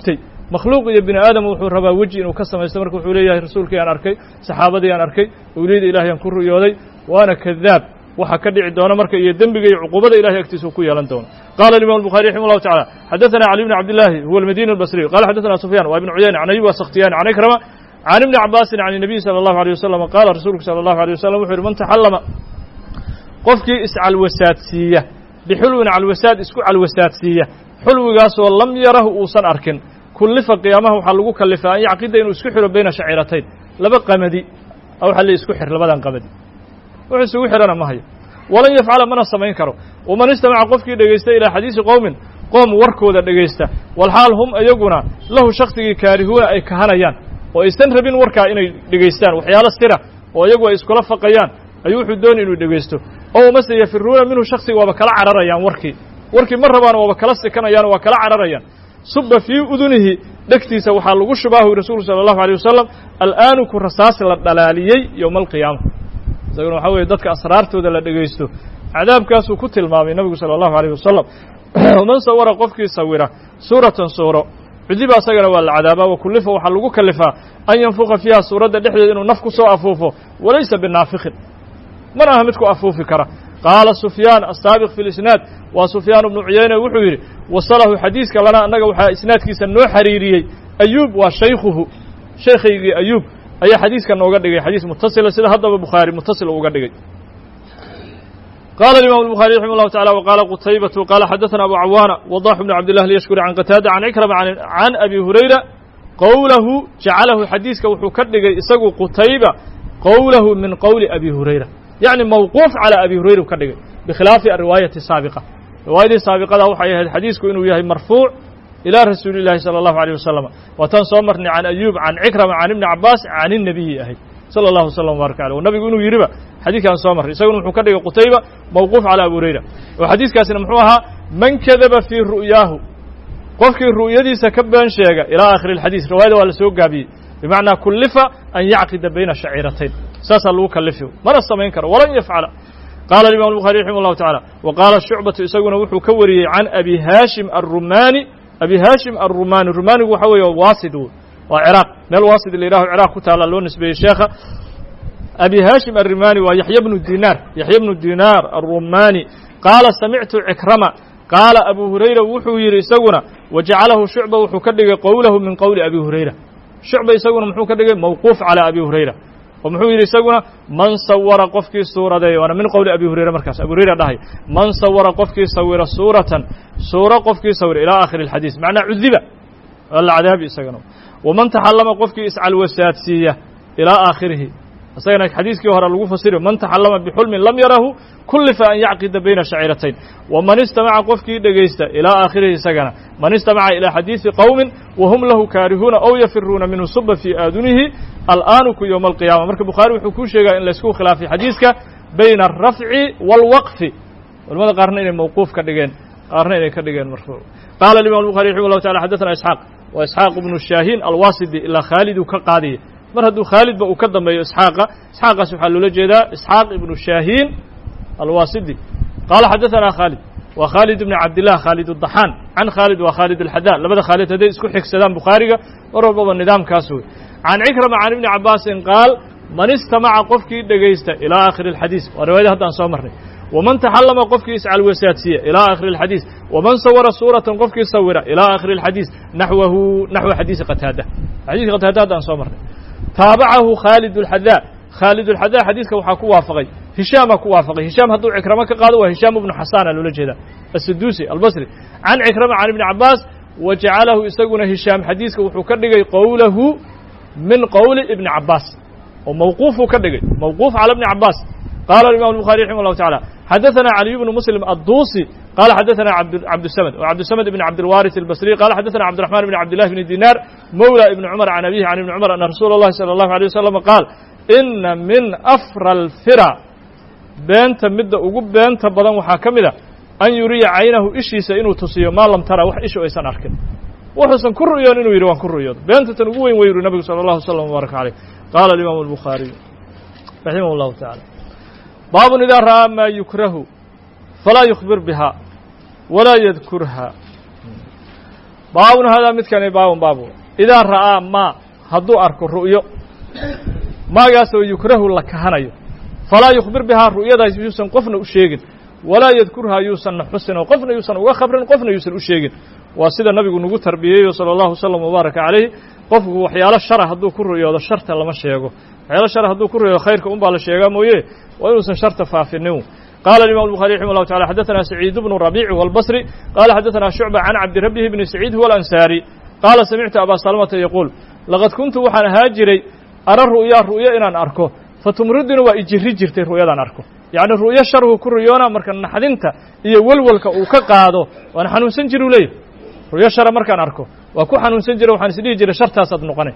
makhluuq iyo bini aadam wuxuu rabaa weji inuu ka samaysto marka wuxuu leeyahay rasuulkii aan arkay saxaabadii aan arkay awliyada ilaahay aan ku ru'yooday waana kadaab waxa ka dhici doona marka iyo dembiga iyo cuquubada ilahay agtiisa uu ku yeelan doono qala imam الbuخarي raximah الlahu taعalى xadaثna cali bn cabdillahi huwa almadini الbصriي qala xadaثna sufyan wa ibn cuyayna can ayub asakhtiyani can ikrama can ibni cabaasin can الnabiy salى الlahu عalيه wasalam qaala rasuulku salى الlahu عalيه wasalam wuxu yidhi man taxallama qofkii iscalwasaadsiiya bixulwin calwasaad isku calwasaadsiiya xulwigaasoo lam yarahu uusan arkin kullifa qiyaamaha waxaa lagu kallifaa an yacqida inuu isku xiro bayna shaciratayn laba qamadi waxa la isku xir labadan qamadi wuxuu isugu xirana ma hayo walan yafcala mana samayn karo waman istamaca qofkii dhegaysta ilaa xadiisi qowmin qoom warkooda dhegaysta walxaal hum iyaguna lahu shaksigii kaarihuuna ay kahanayaan oo aysan rabin warkaa inay dhegaystaan waxyaalo sira oo iyagu ay iskula faqayaan ayuu wuxuu doonay inuu dhegaysto oo mase yafiruuna minhu shaksiga waaba kala cararayaan warkii ma rabaan waaba kala sikanayaan waa kala cararayaan suba fii udunihi dhegtiisa waxaa lagu shubaahu rasuulku salى الlahu عalيه wasalam al'aanuku rasaas la dhalaaliyey yowma alqiyaama isaguna waxaa weeye dadka asraartooda la dhegaysto cadaabkaasuu ku tilmaamay nabigu salى الlahu عalيه wasalam man sawara qofkii sawira suuratan suuro cudiba asagana waa la cadaabaa wakullifa waxaa lagu kalifaa an yanfuqa fiiha suuradda dhexdeeda inuu naf ku soo afuufo walaysa binaafiqin mana aha mid ku afuufi kara qaala sufyaan asaabiq fi lisnaad waa sufyaan ibnu cuyayne wuxuu yidhi wasalahu xadiiska lana annaga waxaa isnaadkiisa noo xariiriyey ayuub waa shaykhuhu sheekhaygii ayuub ayaa xadiiska nooga dhigay xadiis mutasila sida haddaba bukhaari mutasil uga dhigay qala imam الbuخarي raximah الlahu taعalى wqala qutaybatu qala xadaثna abu cawaana wadax bn cabdillah lyashkuri can qataada can cikrama can abi hurayra qowlahu jacalahu xadiiska wuxuu ka dhigay isagu qutayba qowlahu min qowli abi hurayra yacni mawquuf calى abi hurayra u ka dhigay bikhilaafi ariwaayati saabiqa riwaayadii saabiqada waxay ahayd xadiisku inuu yahay marfuuc ilى rasuuli الlahi salى الlahu عalيه wasalam waataan soo marnay can ayub can cikrama can ibni cabaas can الnabiyi ahayd salى الlahu wslam wbaaraka alيh nabigu inuu yidhiba xadiidkaan soo marray isaguna wuxuu ka dhigay qutayba mawquuf calى abi hurayra oo xadiiskaasina muxuu ahaa man kadaba fii ru'yaahu qofkii ru'yadiisa ka been sheega ilaa aakhiri اlxadiis riwaayada waa la soo gaabiyey bimacnaa kullifa an yacqida bayna shaciratayn saasaa lagu kallifi mana samayn karo walan yafcala qala imam الbuخarي raximah الlahu taعalى wa qaala shucbatu isaguna wuxuu ka wariyey can abi haashim الrumaani abi haashim الrumaani rumaanigu waxa weeye waasid waa ciraaq meel waasid la yidhaho ciraaq ku taala loo nisbeeyey sheekha abi haashim الrimani waa yaxya bnu dinaar الrumani qaala samictu cikrama qaala abu hurayra wuxuu yidhi isaguna wajacalahu shucba wuxuu ka dhigay qowlahu min qowli abi hurayra shucba isaguna muxuu ka dhigay mawquuf calى abi hurayra oo muxuu yidhi isaguna man sawara qofkii suuraday waana min qowli abi hurayra markaas abu hurayra dhahay man sawara qofkii sawira suuratan suuro qofkii sawira ilaa aakhiri اlxadiis macnaa cudiba waa la cadaabi isagana waman taxallama qofkii iscalwasaadsiiya ilaa aakhirihi isagana xadiiskii hore lagu fasiro man taxallama bixulmin lam yarahu kullifa an yacqida bayna shaciratayn waman istamaca qofkii dhegaysta ilaa aakhirihi isagana man istamaca ilaa xadiisi qowmin wahum lahu kaarihuuna aw yafiruuna minhu suba fii aadunihi al'aanuku yowma alqiyaama marka bukhaari wuxuu kuu sheegaya in laysku khilaafay xadiiska bayna alrafci waalwaqfi culamada qaarna inay mawquuf ka dhigeen qaarna inay ka dhigeen marfuuc qaala imam الbuخarي raximah الlahu taعala xadaثna isxaaq wa isxaaq ibnu shaahin alwasidi ilaa khaaliduu ka qaadiyey mar hadduu khaalidba uu ka dambeeyo isxaaqaas waxaa loola jeedaa isxaaq ibnu shaahin alwasidi qaala xadaثana khaalid wa khaalid ibn cabdillah khaalid الdaxaan can khaalid wa khaalid alxadaa labada khaalid hadday isku xigsadaan bukhaariga mar walbaba nidaamkaas wey can cikrama can ibni cabaasin qaal man istamaca qofkii dhegaysta ilaa aakhiri اlxadiis waa riwaayada haddaan soo marnay waman taxallama qofkii iscalwasaadsiiya ilaa aakhiri اlxadiis waman sawara suuratan qofkii sawira ilaa aakhiri اlxadiis naxwa xadiisi qataada xadiiska qataada haddaan soo marnay taabacahu khaalid اlxadaa khaalid اlxadaa xadiiska waxaa ku waafaqay hishaama ku waafaqay hishaam hadduu cikramo ka qaado waa hishaam ibnu xasaana loola jeedaa asaduusi albasri can cikrama can ibni cabaas wa jacalahu isaguna hishaam xadiiska wuxuu ka dhigay qowlahu min qowli ibni cabaas oo mawquufuu ka dhigay mawquuf cala ibni cabaas qala imam الbuخarي raximah الlahu taعalى xadaثna caliy bnu muslim adduusi qala xadaثna cabdالsamd cabdالsamd ibn cabdilwaris albasri qala xadaثna cabdiرaحman ibn cabdillahi bni dinar mawla ibni cumar can abihi can ibni cumar ana rasuula اllahi salى الlahu عalيه wasalam qaal ina min afra alfira beenta midda ugu beenta badan waxaa ka mid a an yuriya caynahu ishiisa inuu tusiyo maa lam tara wax ishu aysan arkin wuxuusan ku ru'yoon inuu yidhi waan ku ru'yooda beenta tan ugu weyn way yidhi nabigu salى اllahu wslam wbaaraka عaleyh qala imam الbuخariي raximah الlahu taعalى baabun idaa ra'aa maa yukrahu falaa yukhbir biha walaa yadkurha baabun hadaa midkani baabun idaa ra'aa maa hadduu arko ru'yo maagaasoo yukrahu la kahanayo falaa yukhbir bihaa ru'yadaas yuusan qofna u sheegin walaa yadkurhaa yuusanna xusin oo qofna yuusan uga khabrin qofna yuusan u sheegin waa sida nabigu nagu tarbiyeeyo sala allahu wasalam wabaaraka calayh qofku waxyaalo shara hadduu ku ru'yoodo sharta lama sheego waxyaalo shara hadduu ku ru'yoodo khayrka un baa la sheegaa mooye waa inuusan sharta faafinin قال الإمام البخاري رحمه الله تعالى حدثنا سعيد بن ربيع والبصري قال حدثنا شعبة عن عبد ربه بن سعيد هو الأنساري قال سمعت أبا سلمة يقول لقد كنت وحن هاجري أرى الرؤيا إن أركو فتمردني وإجري جرتي رؤيا أن أركو يعني الرؤيا شره كريونا مركن نحدنت إيه ولولك وكقادو وأنا حنوسن جرو ليه رؤيا شر مركن أركو وكو حنوسن جرو وحنسديه جري شرطها صد نقني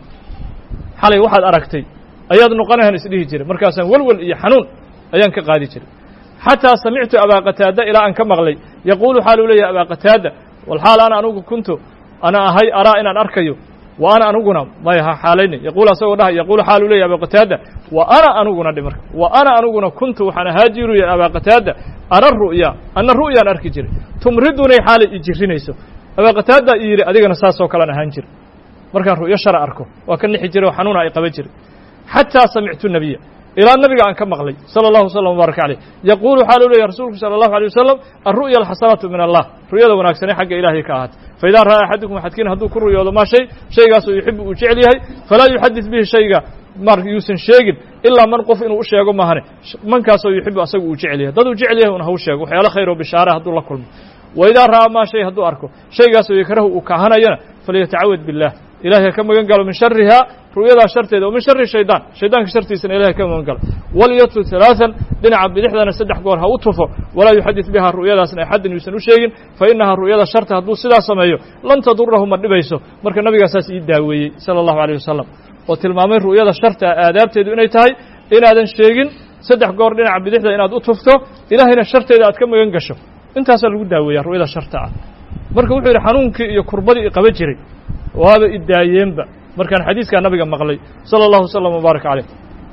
حالي واحد أركتي أياد نقني هنسديه جري مركز ولول إيه حنون أيان كقادي جري حتى سمعت أبا قتادة إلى أن كمغلي يقول حال لي أبا قتادة والحال أنا أنوق كنت أنا هاي أرى إن أركيو وأنا أنوقنا ما حالين يقول أسوده يقول حال لي أبا قتادة وأنا أنوقنا دمر وأنا أنوقنا كنت وحنا هاجر يا أبا قتادة أرى الرؤيا أن الرؤيا أركي جري تمردني حال يجرينيسو أبا قتادة يري أديك نساس وكلنا هنجر مركان رؤيا شرع أركو وكان حجري وحنونا يقبجر حتى سمعت النبي إلى النبي عن كم مغلي صلى الله وسلم وبارك عليه يقول حاله يا رسول صلى الله عليه وسلم الرؤيا الحسنة من الله رؤيا وناكسني حق إلهي كاهات فإذا رأى أحدكم حدكين هدو كل رؤيا ما شيء قاسو يحب وجعليه فلا يحدث به شيء مار يوسن شيء إلا من قف إنه أشياء ما هني من كاسو يحب أسوء وجعليه ضد وجعليه ونهو شيء وحيال خير وبشارة هدو الله كل وإذا رأى ما شيء هدو أركو شيء قاسو يكره وكهنا ينا فليتعود بالله إلهي كما قالوا من شرها رؤيا شرتي ومن شر الشيطان شيطان شرتي سن إلهي كما قال وليتلو ثلاثا دنا عبد الإحدى سدح قورها وطفو ولا يحدث بها الرؤيا سن أحد يسنو شيء فإنها الرؤيا شرط هدو سدا سمايو لن تضرهم الدبيسو marka nabiga saas ii daaweeyay sallallahu alayhi wasallam oo tilmaamay ru'yada sharta aadaabteedu inay tahay inaadan sheegin saddex goor dhinaca bidixda inaad u tufto ilaahayna sharteeda aad ka magan gasho intaas lagu daaweeyaa ru'yada sharta ah marka wuxuu yiri xanuunkii iyo kurbadii qaba jiray waaba idaayeenba markaan xadiiska nabiga maqlay sallallahu alayhi wasallam mubarak alayh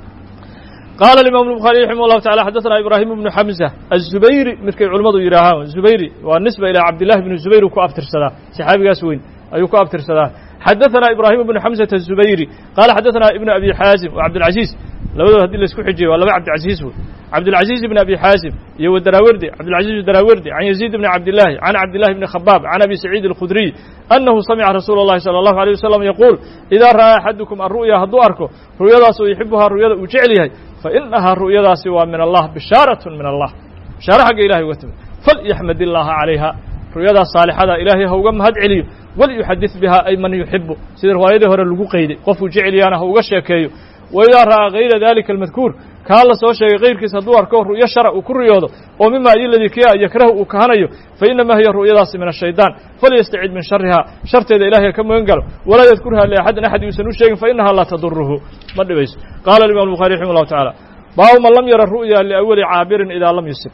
قال الإمام البخاري رحمه الله تعالى حدثنا إبراهيم بن حمزة الزبيري مثل علماء يراها الزبيري والنسبة إلى عبد الله بن الزبير وكو أفتر سلا صحابي قاسوين أيوكو أفتر سلا حدثنا إبراهيم بن حمزة الزبيري قال حدثنا ابن أبي حازم وعبد العزيز لو هدي اللي سكو حجي ولا عبد العزيز عبد العزيز بن أبي حازم يو الدراوردي عبد العزيز الدراوردي عن يزيد بن عبد الله عن عبد الله بن خباب عن أبي سعيد الخدري أنه سمع رسول الله صلى الله عليه وسلم يقول إذا رأى أحدكم الرؤيا هدو أركو رؤيا داسو يحبها رؤيا وجعلها فإنها الرؤيا داسي من الله بشارة من الله بشارة حق إلهي وتم فليحمد الله عليها رؤيا دا صالحة إلهي هو مهد علي وليحدث بها أي من يحبه سيدر وايده هو اللقو قيدي قفو جعلي أنا هو شاكيو وإذا رأى غير ذلك المذكور كان الله سوى شيء غير كيس هدو أركو رؤيا شرع وكل رياضه ومما الذي يكره وكهنيه فإنما هي الرؤيا داسي من الشيطان فليستعد من شرها شرط إذا إلهي كما ينقل ولا يذكرها لأحد يسنو شيء فإنها لا تضره ما بيس قال الإمام البخاري رحمه الله تعالى باب من لم يرى الرؤيا لأول عابر إذا لم يسر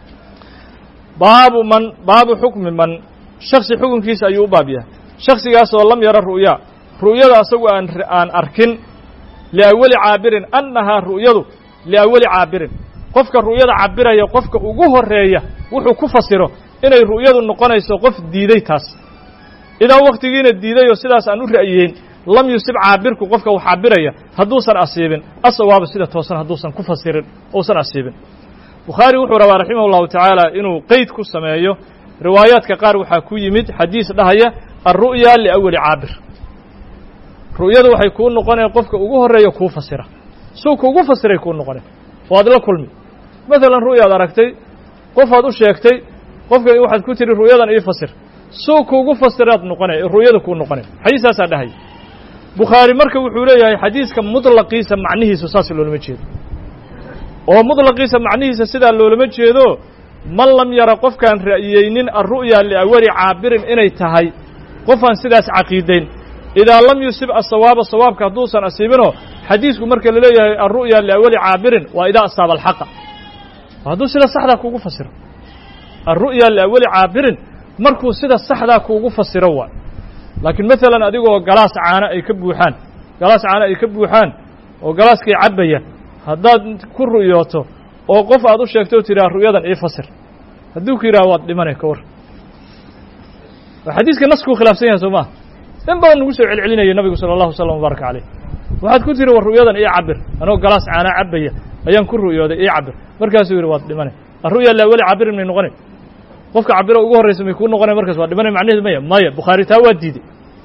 باب حكم من شخص حكم كيس أيوب بابيه شخص ياسو لم يرى الرؤيا رؤيا أسوء أن أركن لأول عابر أنها رؤيا لأول عابر قفك الرؤيا عابرة يا قفك وجوه الرؤيا وحو كفسره إن الرؤيا النقانة يسوقف ديدي تاس إذا وقت جينا الديدي وسلاس أنو رأيين لم يسب عابرك قفك وحابرة هدوسا أصيبن الصواب سيدة توصل هدوسا كفسر أوصل أصيبن بخاري وحو رحمه الله تعالى إنه قيد كسمايو روايات كقار وحكو يمد حديث لهي الرؤيا لأول عابر رؤيا وحيكون نقانة قفك وجوه الرؤيا كفسره سوق ugu fasiray ku noqonay waad la kulmi mesela ru'yada aragtay qof aad u sheegtay qofka waxaad ku tiri ru'yadan ii fasir suuq ugu fasiraad noqonay ru'yada ku noqonay xadiisaas dhahay bukhari marka wuxuu leeyahay xadiiska mudlaqiisa macnihiisu saas loolama jeedo oo mudlaqiisa macnihiisa sida loolama jeedo man lam yara qofkan ra'yeynin ar-ru'ya li awali caabirin inay tahay qofan sidaas caqiideyn إذا لم يصب الصواب كدوسا أصيبنه حديثكم مركل ليه الرؤيا لأول عابر وإذا أصاب الحق هذا سيدا صحدا كوكو فسر الرؤيا لأول عابر مركو سيدا صحدا كوكو فسر لكن مثلا أديكو قلاص عانا يكبوحان وقلاص كي عبية هذا كل رؤياته وقف أدو شاكتو ترى الرؤيا إيه فسر هدوك يراوات لمن يكور الحديث كنسكو خلاف سيها سوما in badan nagu soo celcelinaya nabigu sala allahu wasalam wabaraka caleyh waxaad ku tiri war ru'yadan ii cabir anoo galaas caanaa cabaya ayaan ku ru'yooday ii cabir markaasuu yidhi waad dhimanay arru'ya laa weli cabirin may noqonay qofka cabiro ugu horraysa may kuu noqonay markaas waa dhimanay macnaheedu maya bukhaari taa waa diidey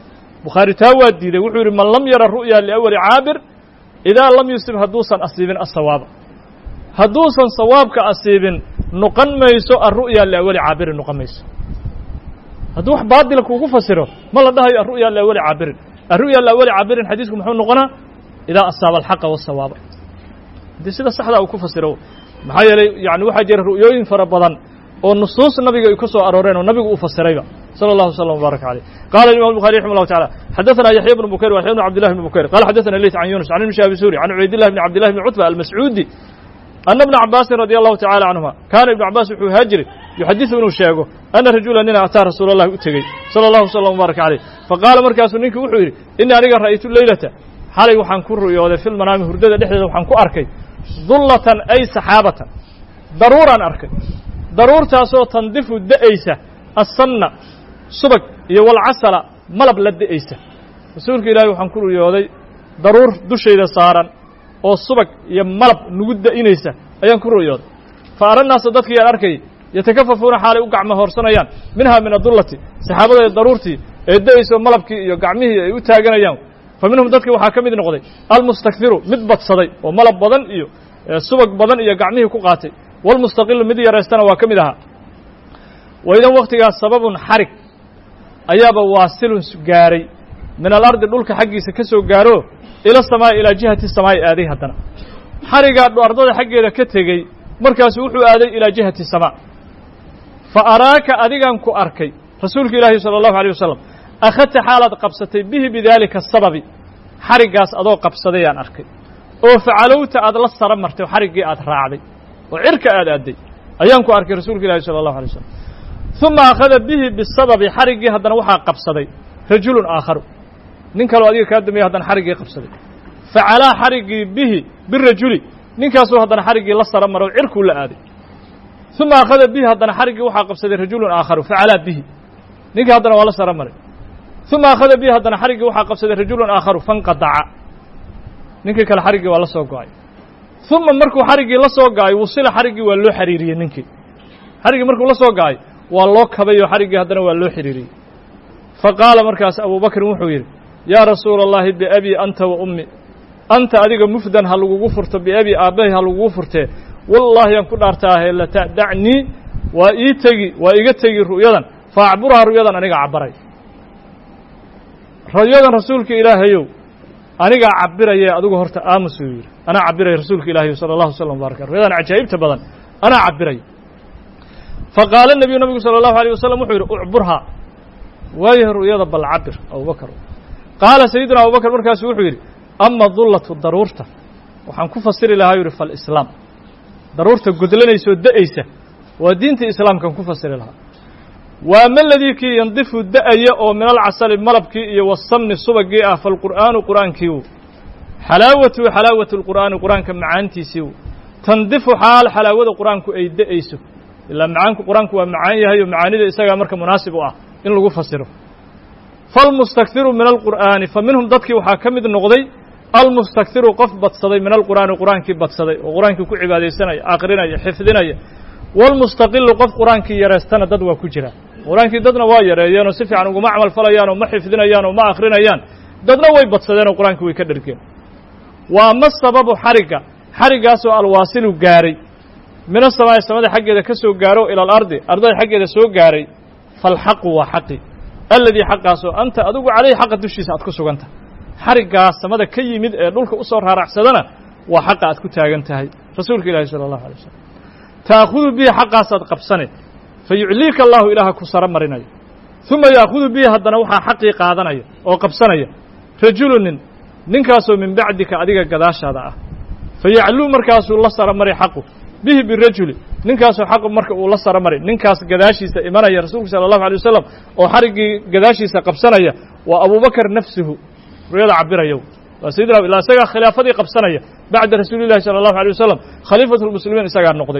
wuxuu yidhi man lam yara ru'ya liawali caabir idaa lam yusib hadduusan asiibin asawaaba hadduusan sawaabka asiibin noqon mayso arru'ya liawali caabirin noqon mayso hadduu wax baadila kuugu fasiro ma la dhahayo arru'ya liawali caabirin arru'ya liawali caabirin xadiisku muxuu noqonaa idaa asaaba alxaqa wasawaaba haddii sida saxdaa uu ku fasiro maxaa yeelay yani waxaa jira ru'yooyin fara badan oo nusuus nabiga ay ku soo arooreen oo nabigu uu fasirayba صلى الله وسلم وبارك عليه قال الإمام البخاري رحمه الله تعالى حدثنا يحيى بن بكير ويحيى بن عبد الله بن بكير قال حدثنا الليث عن يونس عن ابن شهاب الزهري عن عبيد الله بن عبد الله بن عتبة المسعودي أن ابن عباس رضي الله تعالى عنهما كان ابن عباس وحو هاجري يحدث ابن شيخه أن رجلا إننا أتى رسول الله أتقي صلى الله وسلم وبارك عليه فقال مركز نينك وحويري إني أنا رأيت الليلة حالي وحن كرو يوضي في المنام هردة دحدة وحن كو أركي ظلة أي سحابة ضرورا أركي ضرور تاسو تنضف الدئيسة الصنة subag iyo walcasala malab la da'aysa rasuulka ilaahay waxaan ku riyooday daruur dushayda saaran oo subag iyo malab nagu da'inaysa ayaan ku riyooday fa arannaasa dadkii aan arkay yatakafafuuna xaalay u gacmo hoorsanayaan minhaa min adullati saxaabada daruurtii ee da'ayso malabkii iyo gacmihii ay u taaganayaan fa minhum dadkii waxaa ka mid noqday almustakhiru mid badsaday oo malab badan iyo subag badan iyo gacmihii ku qaatay walmustaqilu mid yaraystana waa ka mid ahaa waidan waktigaas sababun xarig ayaaba waasilun gaaray min alardi dhulka xaggiisa ka soo gaaro ila samaa'i ilaa jihati samaa'i aaday haddana xarigaa ardada xaggeeda ka tegey markaasu wuxuu aaday ilaa jihati samaa fa araaka adigan ku arkay rasuulka ilaahi sala allahu alيyh wasalam akhadta xaalaad qabsatay bihi bidaalika sababi xariggaas adoo qabsaday aan arkay oo facalowta aad la sara martay oo xariggii aad raacday oo cirka aad aadday ayaan ku arkay rasuulka ilaahi sala allahu alay wasalam ثuma akhada bihi bisababi xariggii haddana waxaa qabsaday rajulun aakharu nin kaloo adiga kaa dambeeyey haddana xariggii qabsaday facalaa xariggii bihi birajuli ninkaasuu haddana xariggii la sara maro cirkuu la aaday ثuma akhada bihi haddana xariggii waxaa qabsaday rajulun aakharu facalaa bihi ninkii haddana waa la sara maray ثuma akhada bihi haddana xariggii waxaa qabsaday rajulun aakharu fanqadaca ninkii kale xariggii waa la soo go'ay ثuma markuu xariggii la soo ga'ay wusila xariggii waa loo xiriiriyey ninkii xariggii markuu la soo ga'ay waa loo kabay oo xariggii haddana waa loo xiriiriyey fa qaala markaas abubakrin wuxuu yidhi yaa rasuula allahi biabii anta wa ummi anta adiga mufdan ha lagugu furto biabii aabbahay ha lagugu furtee wallaahi aan ku dhaartaahe lata'dacnii waa iga tegi ru'yadan fa acburhaa ru'yadan anigaa cabbaray ru'yadan rasuulka ilaahayow anigaa cabbirayee adigu horta aamusuu yidhi anaa cabbiraya rasuulka ilaahayow sala allahu wasalam baaraka ru'yadan cajaa'ibta badan anaa cabbiraya faqaala nebiyu nabigu sala allahu alيyh wasalam wuxuu yidhi ucburhaa waayaha ru'yada bal cabir abubakar qaala sayidina abubakar markaasu wuxuu yidhi ama dullatu daruurta waxaan ku fasiri lahaa yidhi falislaam daruurta gudlanaysoo da'aysa waa diinta islaamkaan ku fasiri lahaa wa ama aladii kii yandifu da'aya oo min alcasali malabkii iyo wasamni subagii ah falqur'aanu qur'aankiiu xalaawatuhu xalaawatu lqur'aani qur'aanka macaantiisiiu tandifu xaal xalaawada qur'aanku ay da'ayso ilaa macaanku qur'aanku waa macaan yahay oo macaanida isagaa marka munaasib u ah in lagu fasiro falmustakhiru min alqur'aani fa minhum dadkii waxaa ka mid noqday almustakhiru qof badsaday min alqur'aani qur'aankii badsaday oo qur'aankii ku cibaadaysanaya aqrinaya xifdinaya waalmustaqilu qof qur'aankii yareystana dad waa ku jira qur'aankii dadna waa yareeyeen oo si fiican uguma camal falayaan oo ma xifdinayaan oo ma akrinayaan dadna way badsadeen oo qur'aankii way ka dhergeen wa ama sababu xariggaasoo alwaasilu gaaray min asamaa'i samada xaggeeda ka soo gaaro ila alardi ardada xaggeeda soo gaaray falxaqu waa xaqi alladii xaqaasoo anta adigu calayhi xaqa dushiisa aad ku suganta xariggaas samada ka yimid ee dhulka u soo raaracsadana waa xaqa aad ku taagan tahay rasuulka ilaahi sala allahu alay wasalam ta'khudu bihi xaqaasaad qabsane fa yucliika allahu ilaaha ku sara marinayo ثuma ya'khudu bihi haddana waxaa xaqii qaadanaya oo qabsanaya rajulu ninkaasoo min bacdika adiga gadaashaada ah fa yacluu markaasuu la sara mari xaqu bihi birajuli ninkaasoo xaqu marka uu la sara mari ninkaas gadaashiisa imanaya rasuulku sala allahu alay wasalam oo xariggii gadaashiisa qabsanaya waa abubakar nafsuhu ru'yada cabirayow waa sayidina ilaa isagaa khilaafadii qabsanaya bacda rasuuli llahi sala allahu alay wasalam khaliifatu lmuslimiin isagaa noqday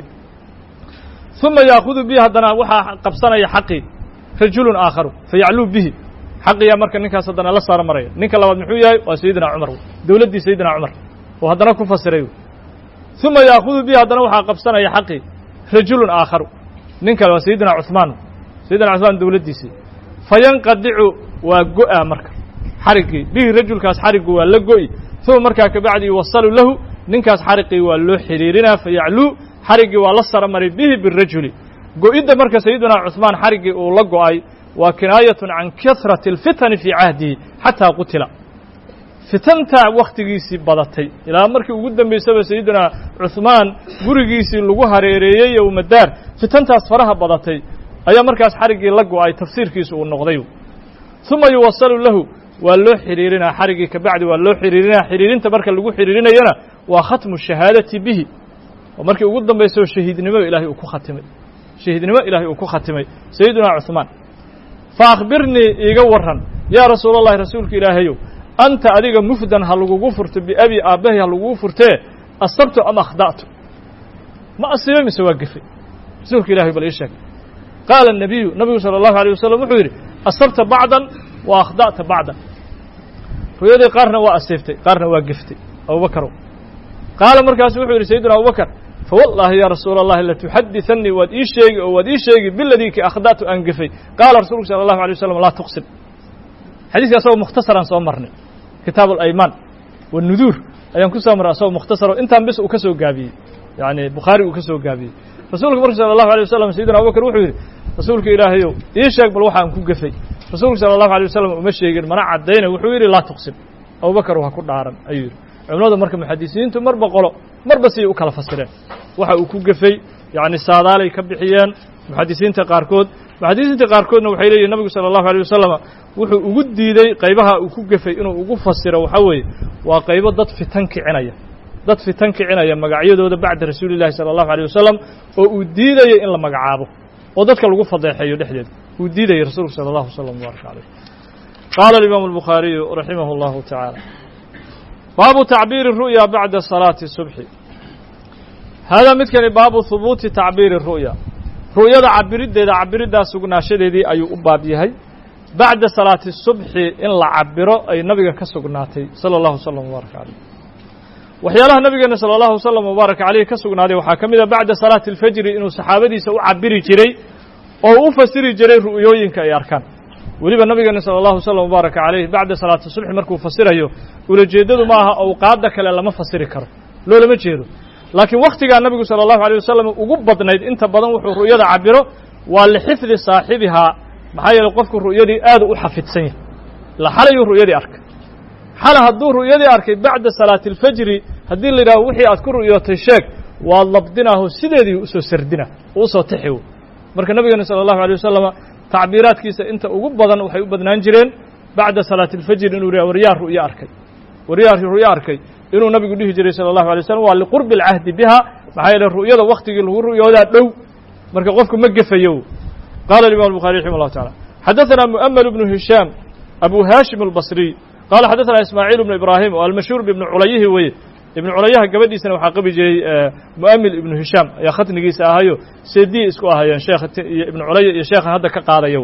ثuma ya'khudu bihi haddana waxaa qabsanaya xaqii rajulun aakharu fayacluu bihi xaqiyaa marka ninkaas haddana la saara maraya ninka labaad muxuu yahay waa sayidina cumar dowladdii sayidina cumar oo haddana ku fasiray uma ya'khudu bihi haddana waxaa qabsanaya xaqii rajulun aakharu nin kale waa sayidina cuثmaan sayidina cuثmaan dowladdiisii fayanqadicu waa go'a marka xariggii bihi rajulkaas xariggu waa la go'i uma markaa kabacdi yuwasalu lahu ninkaas xariqii waa loo xidhiirinaa fayacluu xariggii waa la sara maray bihi birajuli go'idda marka sayidina cuثmaan xariggii uu la go'ay waa kinaayatun can kahrati اlfitani fii cahdihi xataa qutila fitantaa wakhtigiisii badatay ilaa markii ugu dambaysaba sayidina cuثmaan gurigiisii lagu hareereeyey yowmadaar fitantaas faraha badatay ayaa markaas xariggii la go'ay tafsiirkiisu uu noqday uma yuwasalu lahu waa loo xidhiirinaa xariggii kabacdi waa loo xidhiirinaa xidhiirinta marka lagu xidhiirinayana waa khatmu shahaadati bihi oo markii ugu dambaysao shahiidnimo ilaahay uu ku khatimay shahiidnimo ilaahay uu ku khatimay sayidina cuثmaan fa akhbirnii iiga warran yaa rasuula allahi rasuulka ilaahayow anta adiga mufdan ha lagugu furto biabi aabbahay ha lagugu furtee asabtu am akhda'tu ma asiibay mise waa gefay rasuulka ilahay bal ii sheeg qaala الnabiyu nabigu salى الlahu عalيه wasalam wuxuu yidhi asabta bacdan wa akhda'ta bacdan ruyadii qaarna waa asiibtay qaarna waa geftay abubakarow qaala markaasu wuxuu yidhi sayidina abubakar fawallaahi ya rasuula allahi latuxaditanii waad ii sheegi oo waad ii sheegi biladii ki akhda'tu aan gefay qaala rasuulku salى الlahu عalيه wasalam laa tuqsim xadiiska asagoo mukhtasaraan soo marnay kitaab alaymaan wanuduur ayaan ku soo marray asagoo mukhtasaro intaan bis uu ka soo gaabiyey yani bukhaari uu ka soo gaabiyey rasuulku marka salى الlahu عalيه wasalam sayidina abubakar wuxuu yidhi rasuulka ilaahayow ii sheeg bal waxaan ku gefay rasuulku salى الlahu عalيه wasalam uma sheegin mana caddayna wuxuu yidhi laa tuqsim abubakar waa ku dhaaran ayuu yidhi culimadu marka muxadisiintu marba qolo marba siday u kala fasireen waxa uu ku gefay yacni saadaalay ka bixiyeen muxadisiinta qaarkood muxadisiinta qaarkoodna waxay leeyihin nabigu salى الlahu عalيه wasalam wuxuu ugu diiday qaybaha uu ku gefay inuu ugu fasiro waxaa weeye waa qaybo dad fitan kicinaya magacyadooda bacda rasuuli llahi salى الlahu عalيه wasalam oo uu diidaya in la magacaabo oo dadka lagu fadeexeeyo dhexdeeda uu diidayay rasuulku salى الlahu وsلم وbaarك عalيه qaala الimaamu الbukhaariyu raximah الlahu taعaalى baabu tacbiiri الru'ya bacda salaati الsubxi haadaa midkani baabu hubuuti tacbiiri الru'ya ru'yada cabiriddeeda cabiriddaa sugnaashadeedii ayuu u baab yahay bacda salaati الsubxi in la cabiro ay nabiga ka sugnaatay salى الlahu وsلم وbaarك عalيه waxyaalaha nabigeena salى الlahu وsلم وbaarك عaleyh ka sugnaaday waxaa ka mid a bacda salaati الfajri inuu saxaabadiisa u cabiri jiray oo u fasiri jiray ru'yooyinka ay arkaan weliba nabigeena salى الlahu وsلم وbaarك عaleyh bacda salaati الsubxi markuu fasirayo ulajeeddadu ma aha awqaadda kale lama fasiri karo loolama jeedo laakiin wakhtigaa nabigu salى الlahu عalيه wasalam ugu badnayd inta badan wuxuu ru'yada cabiro waa lixifdi saaxibihaa maxaa yeeley qofku ru'yadii aad u xafidsan yahay la xalayuu ru'yadii arkay xala hadduu ru'yadii arkay bacda salaati الfajri haddii la yidhaho wixii aad ku ru'yootay sheeg waad labdinaaho sideedii usoo sardina usoo tixiw marka nabigeena salى الlahu عalيه wasalam tacbiiraadkiisa inta ugu badan waxay u badnaan jireen bacda salaati الfajri inuu yidhaha waryaa ru'yo arkay inuu nabigu dhihi jiray salى الlahu عalيه wasalam waa liqurbi اlcahdi biha maxaa yeele ru'yada waktigii lagu ru'yoodaa dhow marka qofku ma gefayo qaala imam الbuخarي raximah الlahu taعalى xadaثana mu'ml bnu hishaam abu haashim الbصriy qaala xadaثana ismaaciil bnu ibraahim oo almashhuur bibni culayihi weye ibnu culayaha gabadhiisana waxaa qabi jiray mu'amil ibnu hishaam ayaa khatnigiisa ahayo seedii isku ahayeen sheekh iyo ibnu culaya iyo sheekhan hadda ka qaadayo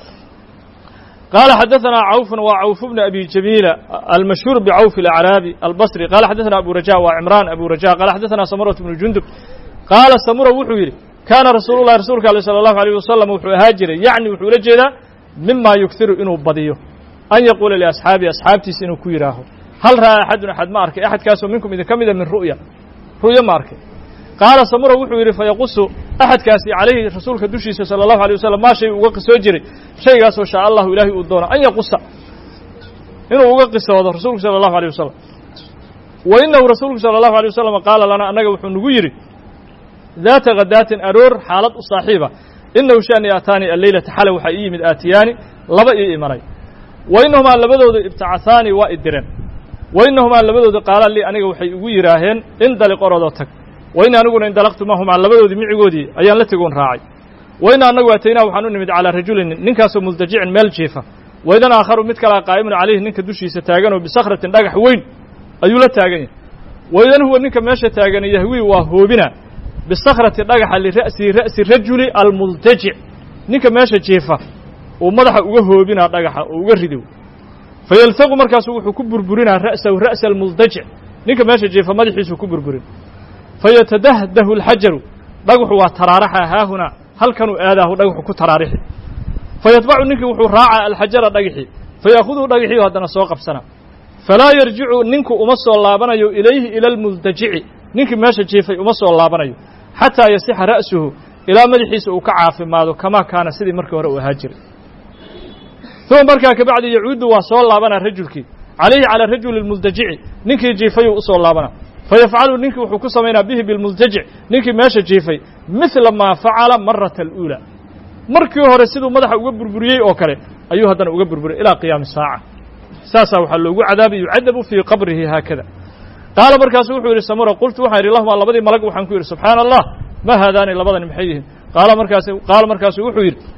qaala xadaثana cawfun waa cawf bnu abi jamiila almashhuur bicawf اlacraabi albصri qaala xadaثana abu raja waa cimraan abu raja qaala xadaثana samuratu bnu jundub qaala samura wuxuu yidhi kaana rasuulu llahi rasuulka ale salى الlahu عalيه wasalam wuxuu ahaa jiray yacni wuxuu ula jeedaa mima yughiru inuu badiyo an yaquula liasxaabii asxaabtiisa inuu ku yidhaaho hal ra'aa axadun axad ma arkay axadkaasoo minkum idinka mida min ru'yo ma arkay qaala samura wuxuu yidhi fayaqusu axadkaasi calayhi rasuulka dushiisa salى الlahu عalيه wasalam maa shay uga qisoo jiray shaygaasoo shaa allahu ilaahay uu doono an yaqusa inuu uga qisoodo rasuulku salى الlahu عalيه wasalam wa inahu rasuulku salى الlahu عalيه wasalam qaala lana annaga wuxuu nagu yidhi daata khadaatin aroor xaalad u saaxiiba inahu shani aataanii alleylata xale waxaa ii yimid aatiyaani laba ii imanay wa inahumaa labadooda ibtacahaani waa i direen wa inahumaa labadooda qaala lii aniga waxay igu yidhaaheen indaliq orodoo tag wa ina aniguna indalaqtu mahumaa labadoodii micigoodii ayaan la tegoon raacay wa ina annagu ataynaa waxaan u nimid calaa rajulin ninkaasoo muldajicin meel jiifa wa idan aakharu mid kalaa qaa'imun calayhi ninka dushiisa taaganoo bisakratin dhagax weyn ayuu la taagan yahay wa idan huwa ninka meesha taagan yahwii waa hoobina bisakrati dhagaxa lira'si ra'si rajuli almultajic ninka meesha jiifa ومدح وجهوبنا دقحة وجردو فيلثق مركز وحكبر برنا رأسه رأس المضجع نك ماشي جيف مدحيس وكبر برين فيتدهده الحجر دقح وترارحها ها هنا هل كانوا آذاه دقح كترارح فيتبع نك وراعى الحجر دقحي فيأخذه دقحي وهذا سوق بسنة فلا يرجع نك أمس الله بنيو إليه إلى المضجع نك ماشي جيف أمس الله بنيو حتى يصح رأسه إلى مدحيس وكعاف ماذا كما كان سيدي مركه وهاجر ثم مركا كبعد يعود وصول الله بنا رجلك عليه على الرجل المزدجع نكي جيفي وصول الله بنا فيفعل نكي وحكو سمينا به بالمزدجع نكي ماشي جيفي مثل ما فعل مرة الأولى مركي هو رسيدو مدح وقبر بريي أوكالي أيها دان وقبر بريي إلى قيام الساعة ساسا وحلوه عذاب يعذب في قبره هكذا قال مركا سوحو إلى السمورة قلت وحير الله الله بدي ملك وحنكو سبحان الله ما هذان إلا بدن محيهم قال مركا سوحو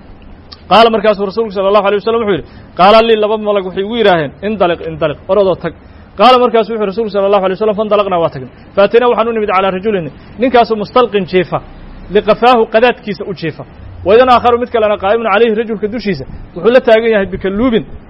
قال مركز رسولك صلى الله عليه وسلم وحير قال لي لبا ملك وحي ويراهن انطلق اردو تك قال مركز رسولك صلى الله عليه وسلم فانطلقنا واتقنا فاتنا وحنون نمد على رجل ننكاس مستلق جيفة لقفاه قدات كيس أجيفة وإذا آخر مثل أنا قائم عليه رجل كدوشيسة وحول تاقنيه بكلوب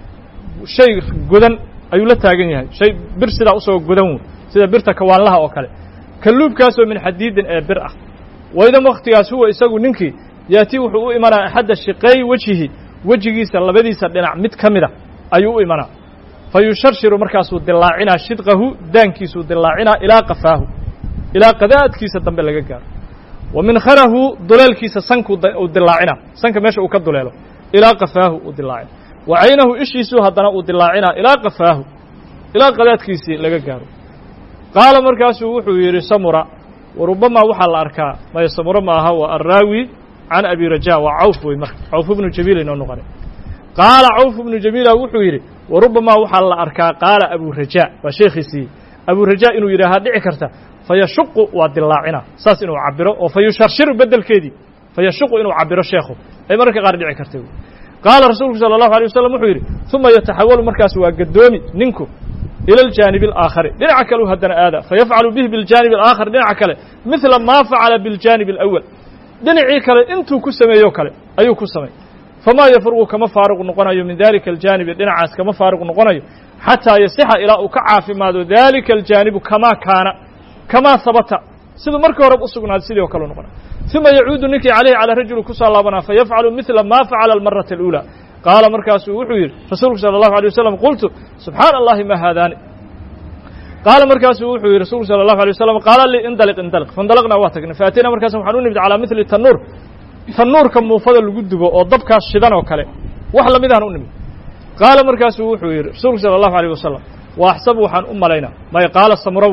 شيء قدن أي لا تاقنيه شيء برسدا أصوى قدن سيدا برتا كوان لها وكاله كلوب كاسو من حديد برأة وإذا مختياس هو إساقو ننكي يأتي وحو إمانا أحد الشقي وجهي سلبدي سدنا مد كاميرا أيو إمانا فيشرشر مركز دلاعنا شدقه دانكيس دلاعنا إلى قفاه إلى قذات كيس الدنبلغار ومن خره دلال كيس سنك دلاعنا سنك ماشي وكدلاله إلى قفاه ودلاعنا وعينه إشيسو هدنا ودلاعنا إلى قفاه إلى قذات كيس لغار قال مركز وحو يري سمرة وربما وحل أركا ما يسمر ما هو الراوي عن أبي رجاء وعوف عوف بن جميل إنه نقل قال عوف بن جميل وحويري وربما وحل أركا قال أبو رجاء وشيخي سي أبو رجاء إنه يرى هذه كرته فيشق ودلاعنا ساس إنه عبره وفيشرشر بدل كيدي فيشق إنه عبره شيخه أي مركز قال دعي كرته قال رسول صلى الله عليه وسلم وحويري ثم يتحول مركز وقدومي ننكو إلى الجانب الآخر لنعكلوا هدنا آذى فيفعل به بالجانب الآخر لنعكله مثل ما فعل بالجانب الأول دنعي كله انتو كسميو كله ايو كسمي فما يفرق كما فارق نقنايو من ذلك الجانب دنعاس كما فارق نقنايو حتى يصح الى كعاف ما ذلك الجانب كما كان كما ثبت سيده markii hore u sugnaa sidoo kale noqon ثم يعود نكي عليه على رجل كسالابنا فيفعل مثل ما فعل المرة الأولى قال مركز وحير رسولك صلى الله عليه وسلم قلت سبحان الله ما هذان قال مركز وحي رسول صلى الله عليه وسلم قال لي انطلق فانطلقنا واتقنا فاتينا مركز وحنون نبد على مثل التنور كم مفضل الجدبه او دبكاس شدان او كله wax lamidaan u nimid قال مركز وحي رسول صلى الله عليه وسلم واحسب وحن علينا ما قال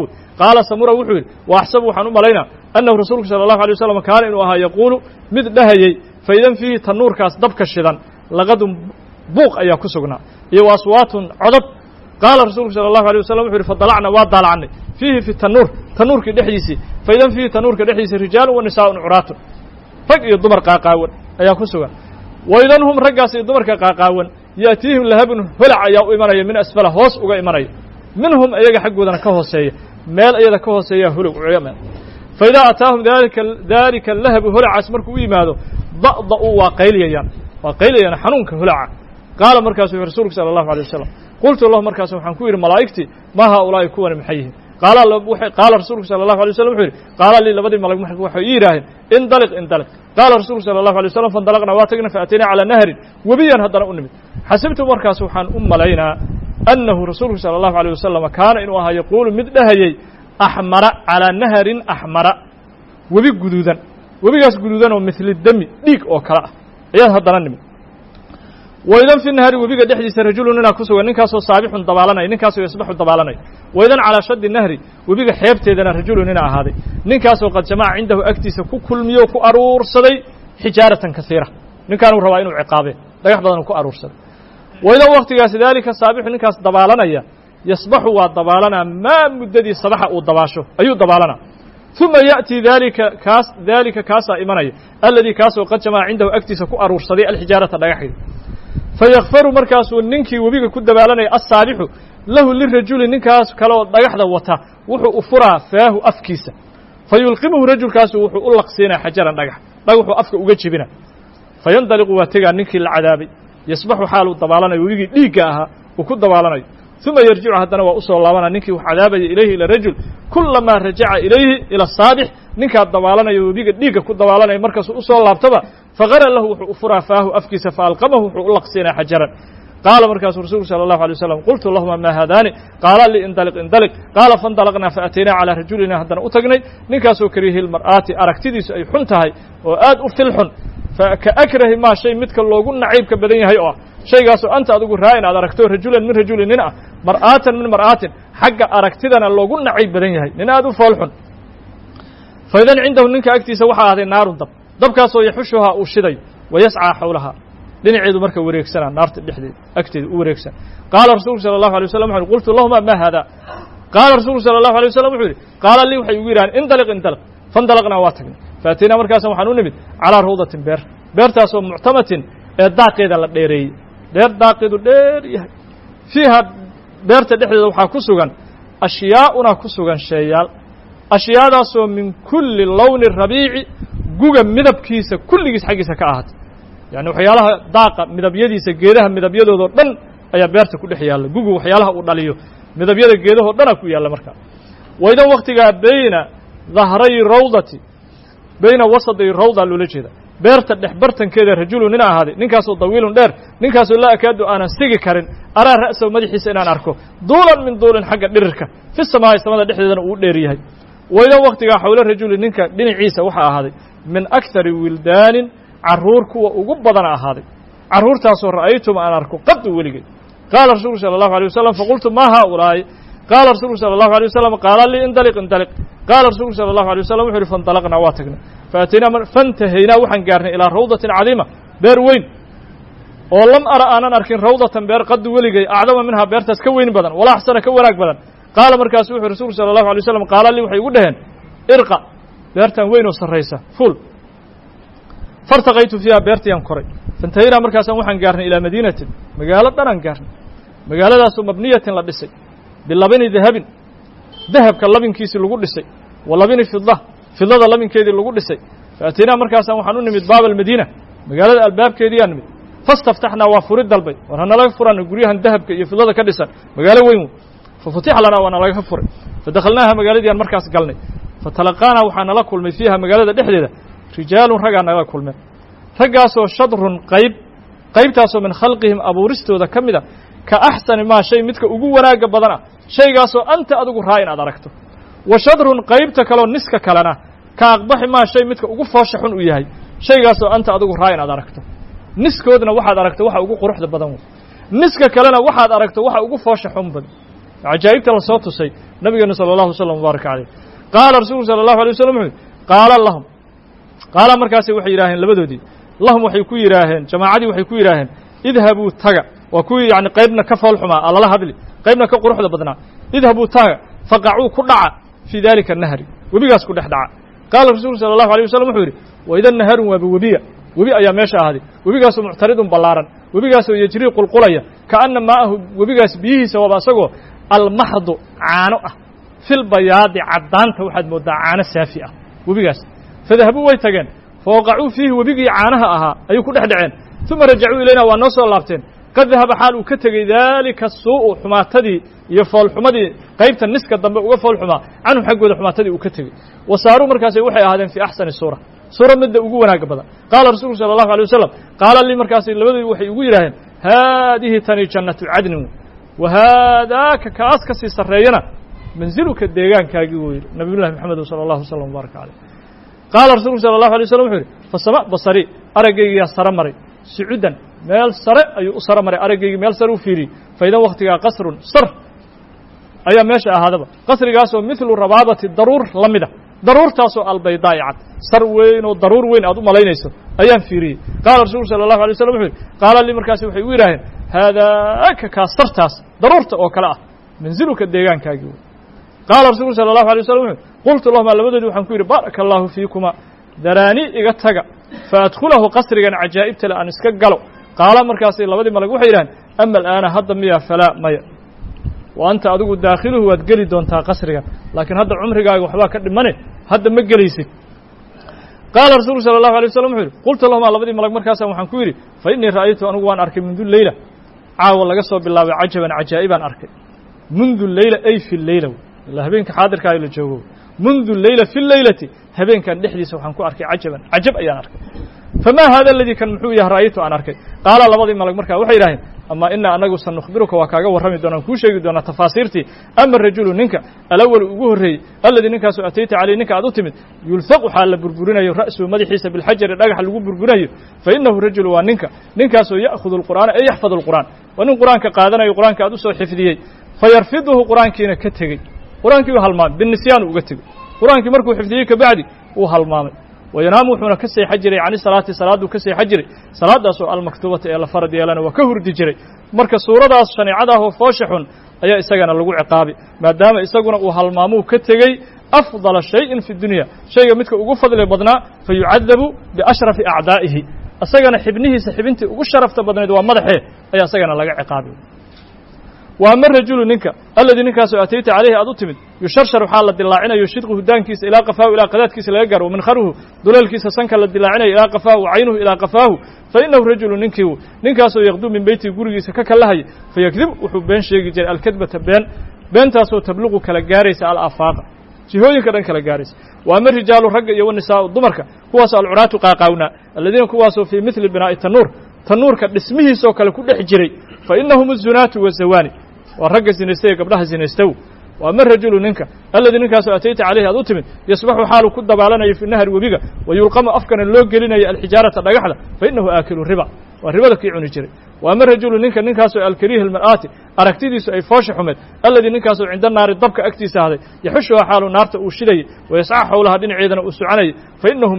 سمره وحي واحسب وحن علينا انه رسول صلى الله عليه وسلم كان انه يقول mid dhahayay فاذا فيه تنور كاس دبكا shidan laqad buuq ayaa ku sugnaa iyo waswaatun codad قال رسول صلى الله عليه وسلم وحير فضلعنا وضلعنا فيه في تنور كدحيسي فإذا فيه تنور كدحيسي رجال ونساء عرات فق الضمر قاقاون أيا كسوغا وإذا هم رجاسي الضمر كقاقاون يأتيهم لهب هلع يا إيمانية من أسفل هوس وجا إيمانية منهم أيجا حقو ذا كهوسية مال أيجا كهوسية هلع عيمان فإذا أتاهم ذلك اللهب هلع اسمرك ويماذا ضأضأوا وقيليا حنونك هلع قال مركز رسولك صلى الله عليه وسلم قلت الله مركز وحن كوير ملائكتي ما هؤلاء يكون محيهم قال رسولك صلى الله عليه وسلم قال لي لبدي ملك وحييراهن انطلق قال رسولك صلى الله عليه وسلم فانطلقنا واتقنا فأتينا على نهر وبيا هدنا أنمي حسبت مركز وحن لينا أنه رسولك صلى الله عليه وسلم كان إنه يقول مثلها أحمر على نهر أحمر وبي جدودا ومثل الدم ديك أو كلا يا هدنا أنمي وإذا في النهر وبيجا دحديس رجل إننا كسوا إنكاسو صابح ضبالنا إنكاسو يصبح ضبالنا وإذا على شد النهر وبيجا حيبت إذا رجل إننا هذا إنكاسو قد جمع عنده أكتيس كل ميو كأرور صدي حجارة كثيرة إنكانوا روائن عقابه لا يحضرن كأرور صدي وإذا وقت جاس ذلك الصابح إنكاس ضبالنا يصبح وضبالنا ما مددي صباح والضباشو أي ضبالنا ثم يأتي ذلك كاس إيماني الذي كاسو قد جمع عنده أكتيس كأرور صدي الحجارة لا يحيد فيغفر مركز ننكي وبيك كد بالنا الصالح له للرجل ننكاس كلو ضيحدا وتا وحو أفرا فاه أفكيسة فيلقمه رجل كاس وحو ألق سينا حجرا ضيحو أفك أجيبنا فينطلق واتقى ننكي العذاب yasbaxu xaal uu dabaalanayo webigii dhiigga ahaa uu ku dabaalanayo uma yarjicu haddana waa usoo laabanaya ninkii wax cadaabaya ilayhi ila rajul kulamaa rajaca ilayhi ila saabix ninkaa dabaalanaya webiga dhiigga ku dabaalanaya markaasuu usoo laabtaba faqara lahu wuxuu u furaa faahu afkiisa faalqamahu wuxuu u laqsiinaya xajaran qaala markaasuu rasuulku sala allahu alay wasalam qultu lahuma maa haadaani qaala lii indaliq indaliq qaala faindalaqnaa faataynaa calaa rajulina haddana u tagnay ninkaasoo kariihi lmar'aati aragtidiisu ay xun tahay oo aad u fil xun ka akrahi maa shay midka loogu nacaybka badan yahay oo ah shaygaasoo anta adigu raa'in aad aragto rajulan min rajulin nin ah mar'aatan min mar'aatin xagga aragtidana loogu nacayb badan yahay nin aad u fool xun fa idan cindahu ninka agtiisa waxaa ahday naarun dab dabkaasoo yaxushuhaa uu shidayo wa yascaa xawlahaa dhinaceedu marka wareegsanaa naarta dhexdeeda agteeda u wareegsan qaala rasuulku sala allahu alay wasalam wuxu uhi qultu lahuma ma haadaa qaala rasuulku sala allahu alay wasalam wuxuu yidhi qaala lii waxay igu yidhahaan indaliq indaliq faindalaqnaa waa tagnay faataynaa markaasa waxaan u nimid calaa rawdatin beer beertaasoo muctamatin ee daaqeeda la dheereeyey beer daaqeedu dheer yahay fiiha beerta dhexdeeda waxaa ku sugan ashyaa'una ku sugan sheeyaal ashyaadaasoo min kulli lowni rabiici guga midabkiisa kulligiis xaggiisa ka ahaatay yani waxyaalaha daaqa midabyadiisa geedaha midabyadoodao dhan ayaa beerta ku dhex yaalla gugu waxyaalaha uu dhaliyo midabyada geedahoo dhana ku yaalla markaa waidan waktigaa bayna dahray rawdati bayna wasadi rawda loola jeeda beerta dhex bartankeeda rajulu nin ahaaday ninkaasoo dawiilun dheer ninkaasoo laa akaadu aanan sigi karin araa ra'sahu madaxiisa inaan arko duulan min duulin xagga dhirirka fi samaa'i samada dhexdeedana uu dheer yahay waidan waktigaa xawlo rajuli ninka dhinaciisa waxaa ahaaday min akthari wildaanin carruur kuwa ugu badana ahaaday carruurtaasoo ra'aytum aan arko qadu weligay qaala rasuulku sala allahu alay wasalam faqultu maa haaulaa'i qaala rasuulku sala allahu alay wasalam qaala lii indaliq indaliq qaala rasuulku sala allahu alay wasalam wuxu uhi faindalaqnaa waa tagnay faataynaa fantahaynaa waxaan gaarnay ilaa rawdatin cadiima beer weyn oo lam ara aanan arkin rawdatan beer qadu weligay acdama minhaa beertaas ka weyn badan walaa axsana ka wanaag badan qaala markaasu wuxuu rasuulku sala allahu alay wasalam qaala lii waxay igu dhaheen irqa beertan weyn oo sarraysa ful fartaqaytu fiiha beertayaan koray faintahaynaa markaasaan waxaan gaarnay ilaa madiinatin magaalo dhanaan gaarnay magaaladaasoo mabniyatin la dhisay bilabini dahabin dahabka labinkiisii lagu dhisay wa labini fidada labinkeedii lagu dhisay faataynaa markaasaan waxaan u nimid baaba almadiina magaalada albaabkeediiyaan nimid fastaftaxnaa waa furid dalbay war hanalaga furana guryahan dahabka iyo fidada ka dhisan magaalo weyn wey fafutixa lanaa waa nalaga furay fadakhalnaaha magaaladiiaan markaas galnay fatalaqaanaa waxaa nala kulmay fiiha magaalada dhexdeeda rijaalun raggaa nala kulmeen raggaasoo shadrun qaybtaasoo min khalqihim abuuristooda ka mid a ka axsani maa shay midka ugu wanaagga badan ah shaygaasoo anta adigu raa'in aad aragto wa shadrun qaybta kaleo niska kalena ka aqbaxi maa shay midka ugu foosha xun uu yahay shaygaasoo anta adigu raa'in aad aragto niskoodna waxaad aragto waxa ugu quruxda badan wey niska kalena waxaad aragto waxa ugu foosha xun badan cajaa'ibta la soo tusay nabigeena sala allahu wasalam mubaaraka caleyh qaala rasuulku sala allahu alay wasalam wuxu yidhi qaala markaasi waxay yidhaaheen labadoodii lahum waxay ku yidhaaheen jamaacadii waxay ku yidhaaheen idhabuu taga waa kuwii yani qaybna ka fool xumaa alala hadli qaybna ka quruxda badnaa idhabuu taga faqacuu ku dhaca fii dalika nahri webigaas ku dhex dhaca qaala rasuulku sala allahu alay wasalam wuxuu yidhi waidan naharun waaba webi ayaa meesha ahday webigaasoo muctaridun ballaaran webigaasoo yejrii qulqulaya kaana maa'ahu webigaas biyihiisa waaba isagoo almaxdu caano ah fil bayaadi caddaanta waxaad mooddaa caano saafi ah webigaas fadahabuu way tageen fawaqacuu fiihi webigii caanaha ahaa ayuu ku dhex dhaceen uma rajacuu ilayna waa noo soo laabteen qad dahaba xaal uu ka tegey daalika suu'u xumaatadii iyo foolxumadii qaybta niska dambe uga fool xumaa canhum xaggooda xumaatadii uu ka tegey wa saaruu markaasi waxay ahaadeen fii axsani suura midda ugu wanaagga badan qaala rasuulku sala allahu alay wasalam qaala lii markaasi labadoodii waxay igu yidhaaheen haadihi tani jannatu cadnin wa haadaaka kaas ka sii sarreeyana manziluka deegaankaagii wuu yidhi nabiyullahi maxamed sala allahu wasalam mubaaraka caleyh qaala rasuulku sala allahu alay wasalam wuxuu yidhi fasama basari araggaygiyaa sare maray sucudan meel sare ayuu u sare maray araggaygii meel sare u fiiriyey faidan waktigaa qasrun sar ayaa meesha ahaadaba qasrigaasoo midlu rabaabati daruur la mida daruurtaasoo albaydaa'i cad sar weyn oo daruur weyn aad u malaynayso ayaan fiiriyey qaala rasuulku sala allahu alay wasalam wuxuu yidhi qaala lii markaasi waxay igu yidhaaheen haadaaka kaa sartaas daruurta oo kale ah manziluka deegaankaagii wey qaala rasuulku sala allahu alay wasalam wuxu qultu lahumaa labadoodii waxaan ku yidhi baaraka allaahu fiikuma daraani iga taga fa adkhulahu qasrigan cajaa'ibtale aan iska galo qaala markaasi labadii malag waxay yidhaaheen ama al'aana hadda miya falaa maya wa anta adigu daakhiluhu waad geli doontaa qasrigan laakiin hadda cumrigaaga waxbaa ka dhimane hadda ma gelaysid qaala rasuulku sala allahu alay wasalam wuxuu yidhi qultu lahumaa labadii malag markaasaan waxaan ku yidhi fa innii ra'aytu anigu waan arkay mundu leyla caawa laga soo bilaabay cajaban cajaa'ibaan arkay mundu leyla ay fi leyla ilaa habeenka xaadirkaa la joogo mundu leyla fi leylati habeenkan dhexdiisa waxaan ku arkay cajaban cajab ayaan arkay famaa hada aladii kan muxuu yahay ra'aytu aan arkay qaala labadii malag markaa waxay yidhaaheen ama ina anagu sanukhbiruka waa kaaga warrami doonaan kuu sheegi doonaa tafaasiirtii ama rajulu ninka alawalu ugu horreeyey alladii ninkaasoo atayta caleyh ninka aad u timid yulfaq waxaa la burburinayo ra'suhu madaxiisa bilxajari dhagax lagu burburinayo fa inahu rajulu waa ninkaasoo ya'khudu alqur'aana ee yaxfadu alqur'aan waa nin qur'aanka qaadanayo qur'aanka aad u soo xifdiyey fayarfiduhu qur'aankiina ka tegey qur'aankii uu halmaamay binnisyaanu uga tegey qur'aankii markuu xifdiyey kabacdi wuu halmaamay wayanaamu wuxuuna ka seexan jiray cani salaati salaadduu ka seexan jiray salaaddaasoo almaktuubata ee la farad yeelana waa ka hurdi jiray marka suuradaas shaneecadaah oo foosha xun ayaa isagana lagu ciqaabi maadaama isaguna uu halmaamuu ka tegey afdala shayin fi dunya shayga midka ugu fadli badnaa fa yucadabu biashrafi acdaa'ihi isagana xibnihiisa xibintii ugu sharafta badnayd waa madaxee ayaa isagana laga ciqaabi wa ama rajulu ninka alladii ninkaasoo atayta caleyhi aad u timid yusharshar waxaa la dilaacinayo shidquhu daankiisa ilaa qafaahu ilaa qadaadkiisa laga gaaro waminharuhu duleelkiisa sanka la dilaacinayo ilaa qafaahu wacaynuhu ilaa qafaahu fa inahu rajulu ninkaasoo yaqduu min beytihi gurigiisa ka kalahaya fayakdib wuxuu been sheegi jiray alkadbata beentaasoo tabluqu kala gaaraysa alafaaqa jihooyinka dhan kala gaaraysa wa ama rijaalu ragga iyo wanisaa'u dumarka kuwaasoo alcuraatu qaaqaawnaa alladiina kuwaasoo fii midli binaa'i tanuurka dhismihiisoo kale ku dhex jiray fa inahum azunaatu wazawaani waa ragga zinaystay ee gabdhaha zinaystow wa ama rajulu ninka alladii ninkaasoo atayta caleyhi aad u timid yasbaxu xaalu ku dabaalanayo fi nahar webiga wa yulqamu afkana loo gelinayo alxijaarata dhagaxda fa inahu aakilu riba waa ribada kii cuni jiray wa ama rajulu ninkaasoo alkariihi almar'aati aragtidiisu ay foosha xumeed alladii ninkaasoo cinda naari dabka agtiisa ahday yaxushuha xaalu naarta uu shidayey wayascaxa xowlaha dhinaceedana uu soconayay fa inahu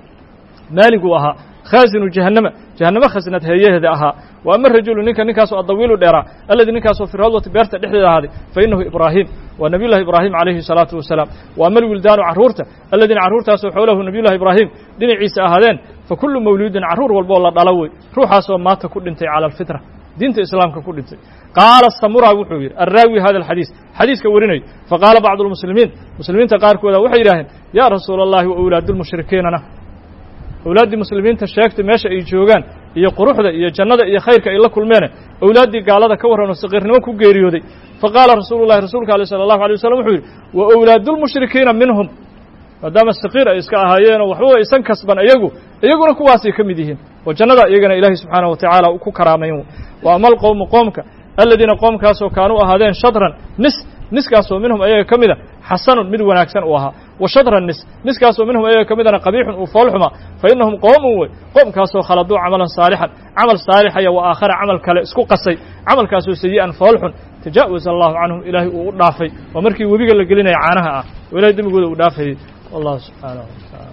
maaliguu ahaa khaasinu jahannama khasnad heeyaheeda ahaa wa ama rajulu ninkaasoo adawiilu dheeraa alladii ninkaasoo fi rawdati beerta dhexdeeda ahaaday fa inahu ibraahim waa nabiyullahi ibraahim calayhi salaatu wasalaam wa ama alwildaanu carruurta alladiina carruurtaasoo xowlahu nabiyullahi ibraahim dhinaciisa ahaadeen fa kullu mawluudin carruur walboo la dhalo wey ruuxaasoo maata ku dhintay cala alfitra diinta islaamka ku dhintay qaala samura wuxuu yidhi arraawi hada alxadiis xadiiska warinay faqaala bacdu lmuslimiin muslimiinta qaarkooda waxay yidhaaheen yaa rasuula allahi wa awlaadulmushrikiinana awlaaddii muslimiinta sheegtay meesha ay joogaan iyo quruxda iyo jannada iyo khayrka ay la kulmeene awlaaddii gaalada ka warran oo saqiirnimo ku geeriyooday faqaala rasuulullahi rasuulka aleh sala allahu alay wasalam wuxuu yidhi wa awlaadulmushrikiina minhum maadaama saqiir ay iska ahaayeenoo waxba aysan kasban iyaguna kuwaasay ka mid yihiin oo jannada iyagana ilaahay subxaanahu watacaala ku karaamayn wa ama alqowmu qoomka aladiina qoomkaasoo kaanuu ahaadeen shadran niskaasoo minhum ayaga ka mida xasanun mid wanaagsan uu ahaa wa shadran niskaasoo minhum ayaga ka midana qabiixun uu foolxumaa fa innahum qoomun wey qoomkaasoo khaladuu camalan saalixan camal saalixaya wa aakhara camal kale isku qasay camalkaasoo sayi'an foolxun tajaawaz allahu canhum ilaahay uu u dhaafay waa markii webiga la gelinaya caanaha ah oo ilahay dembigooda uu dhaafayey wallahu subxaanahu watacaala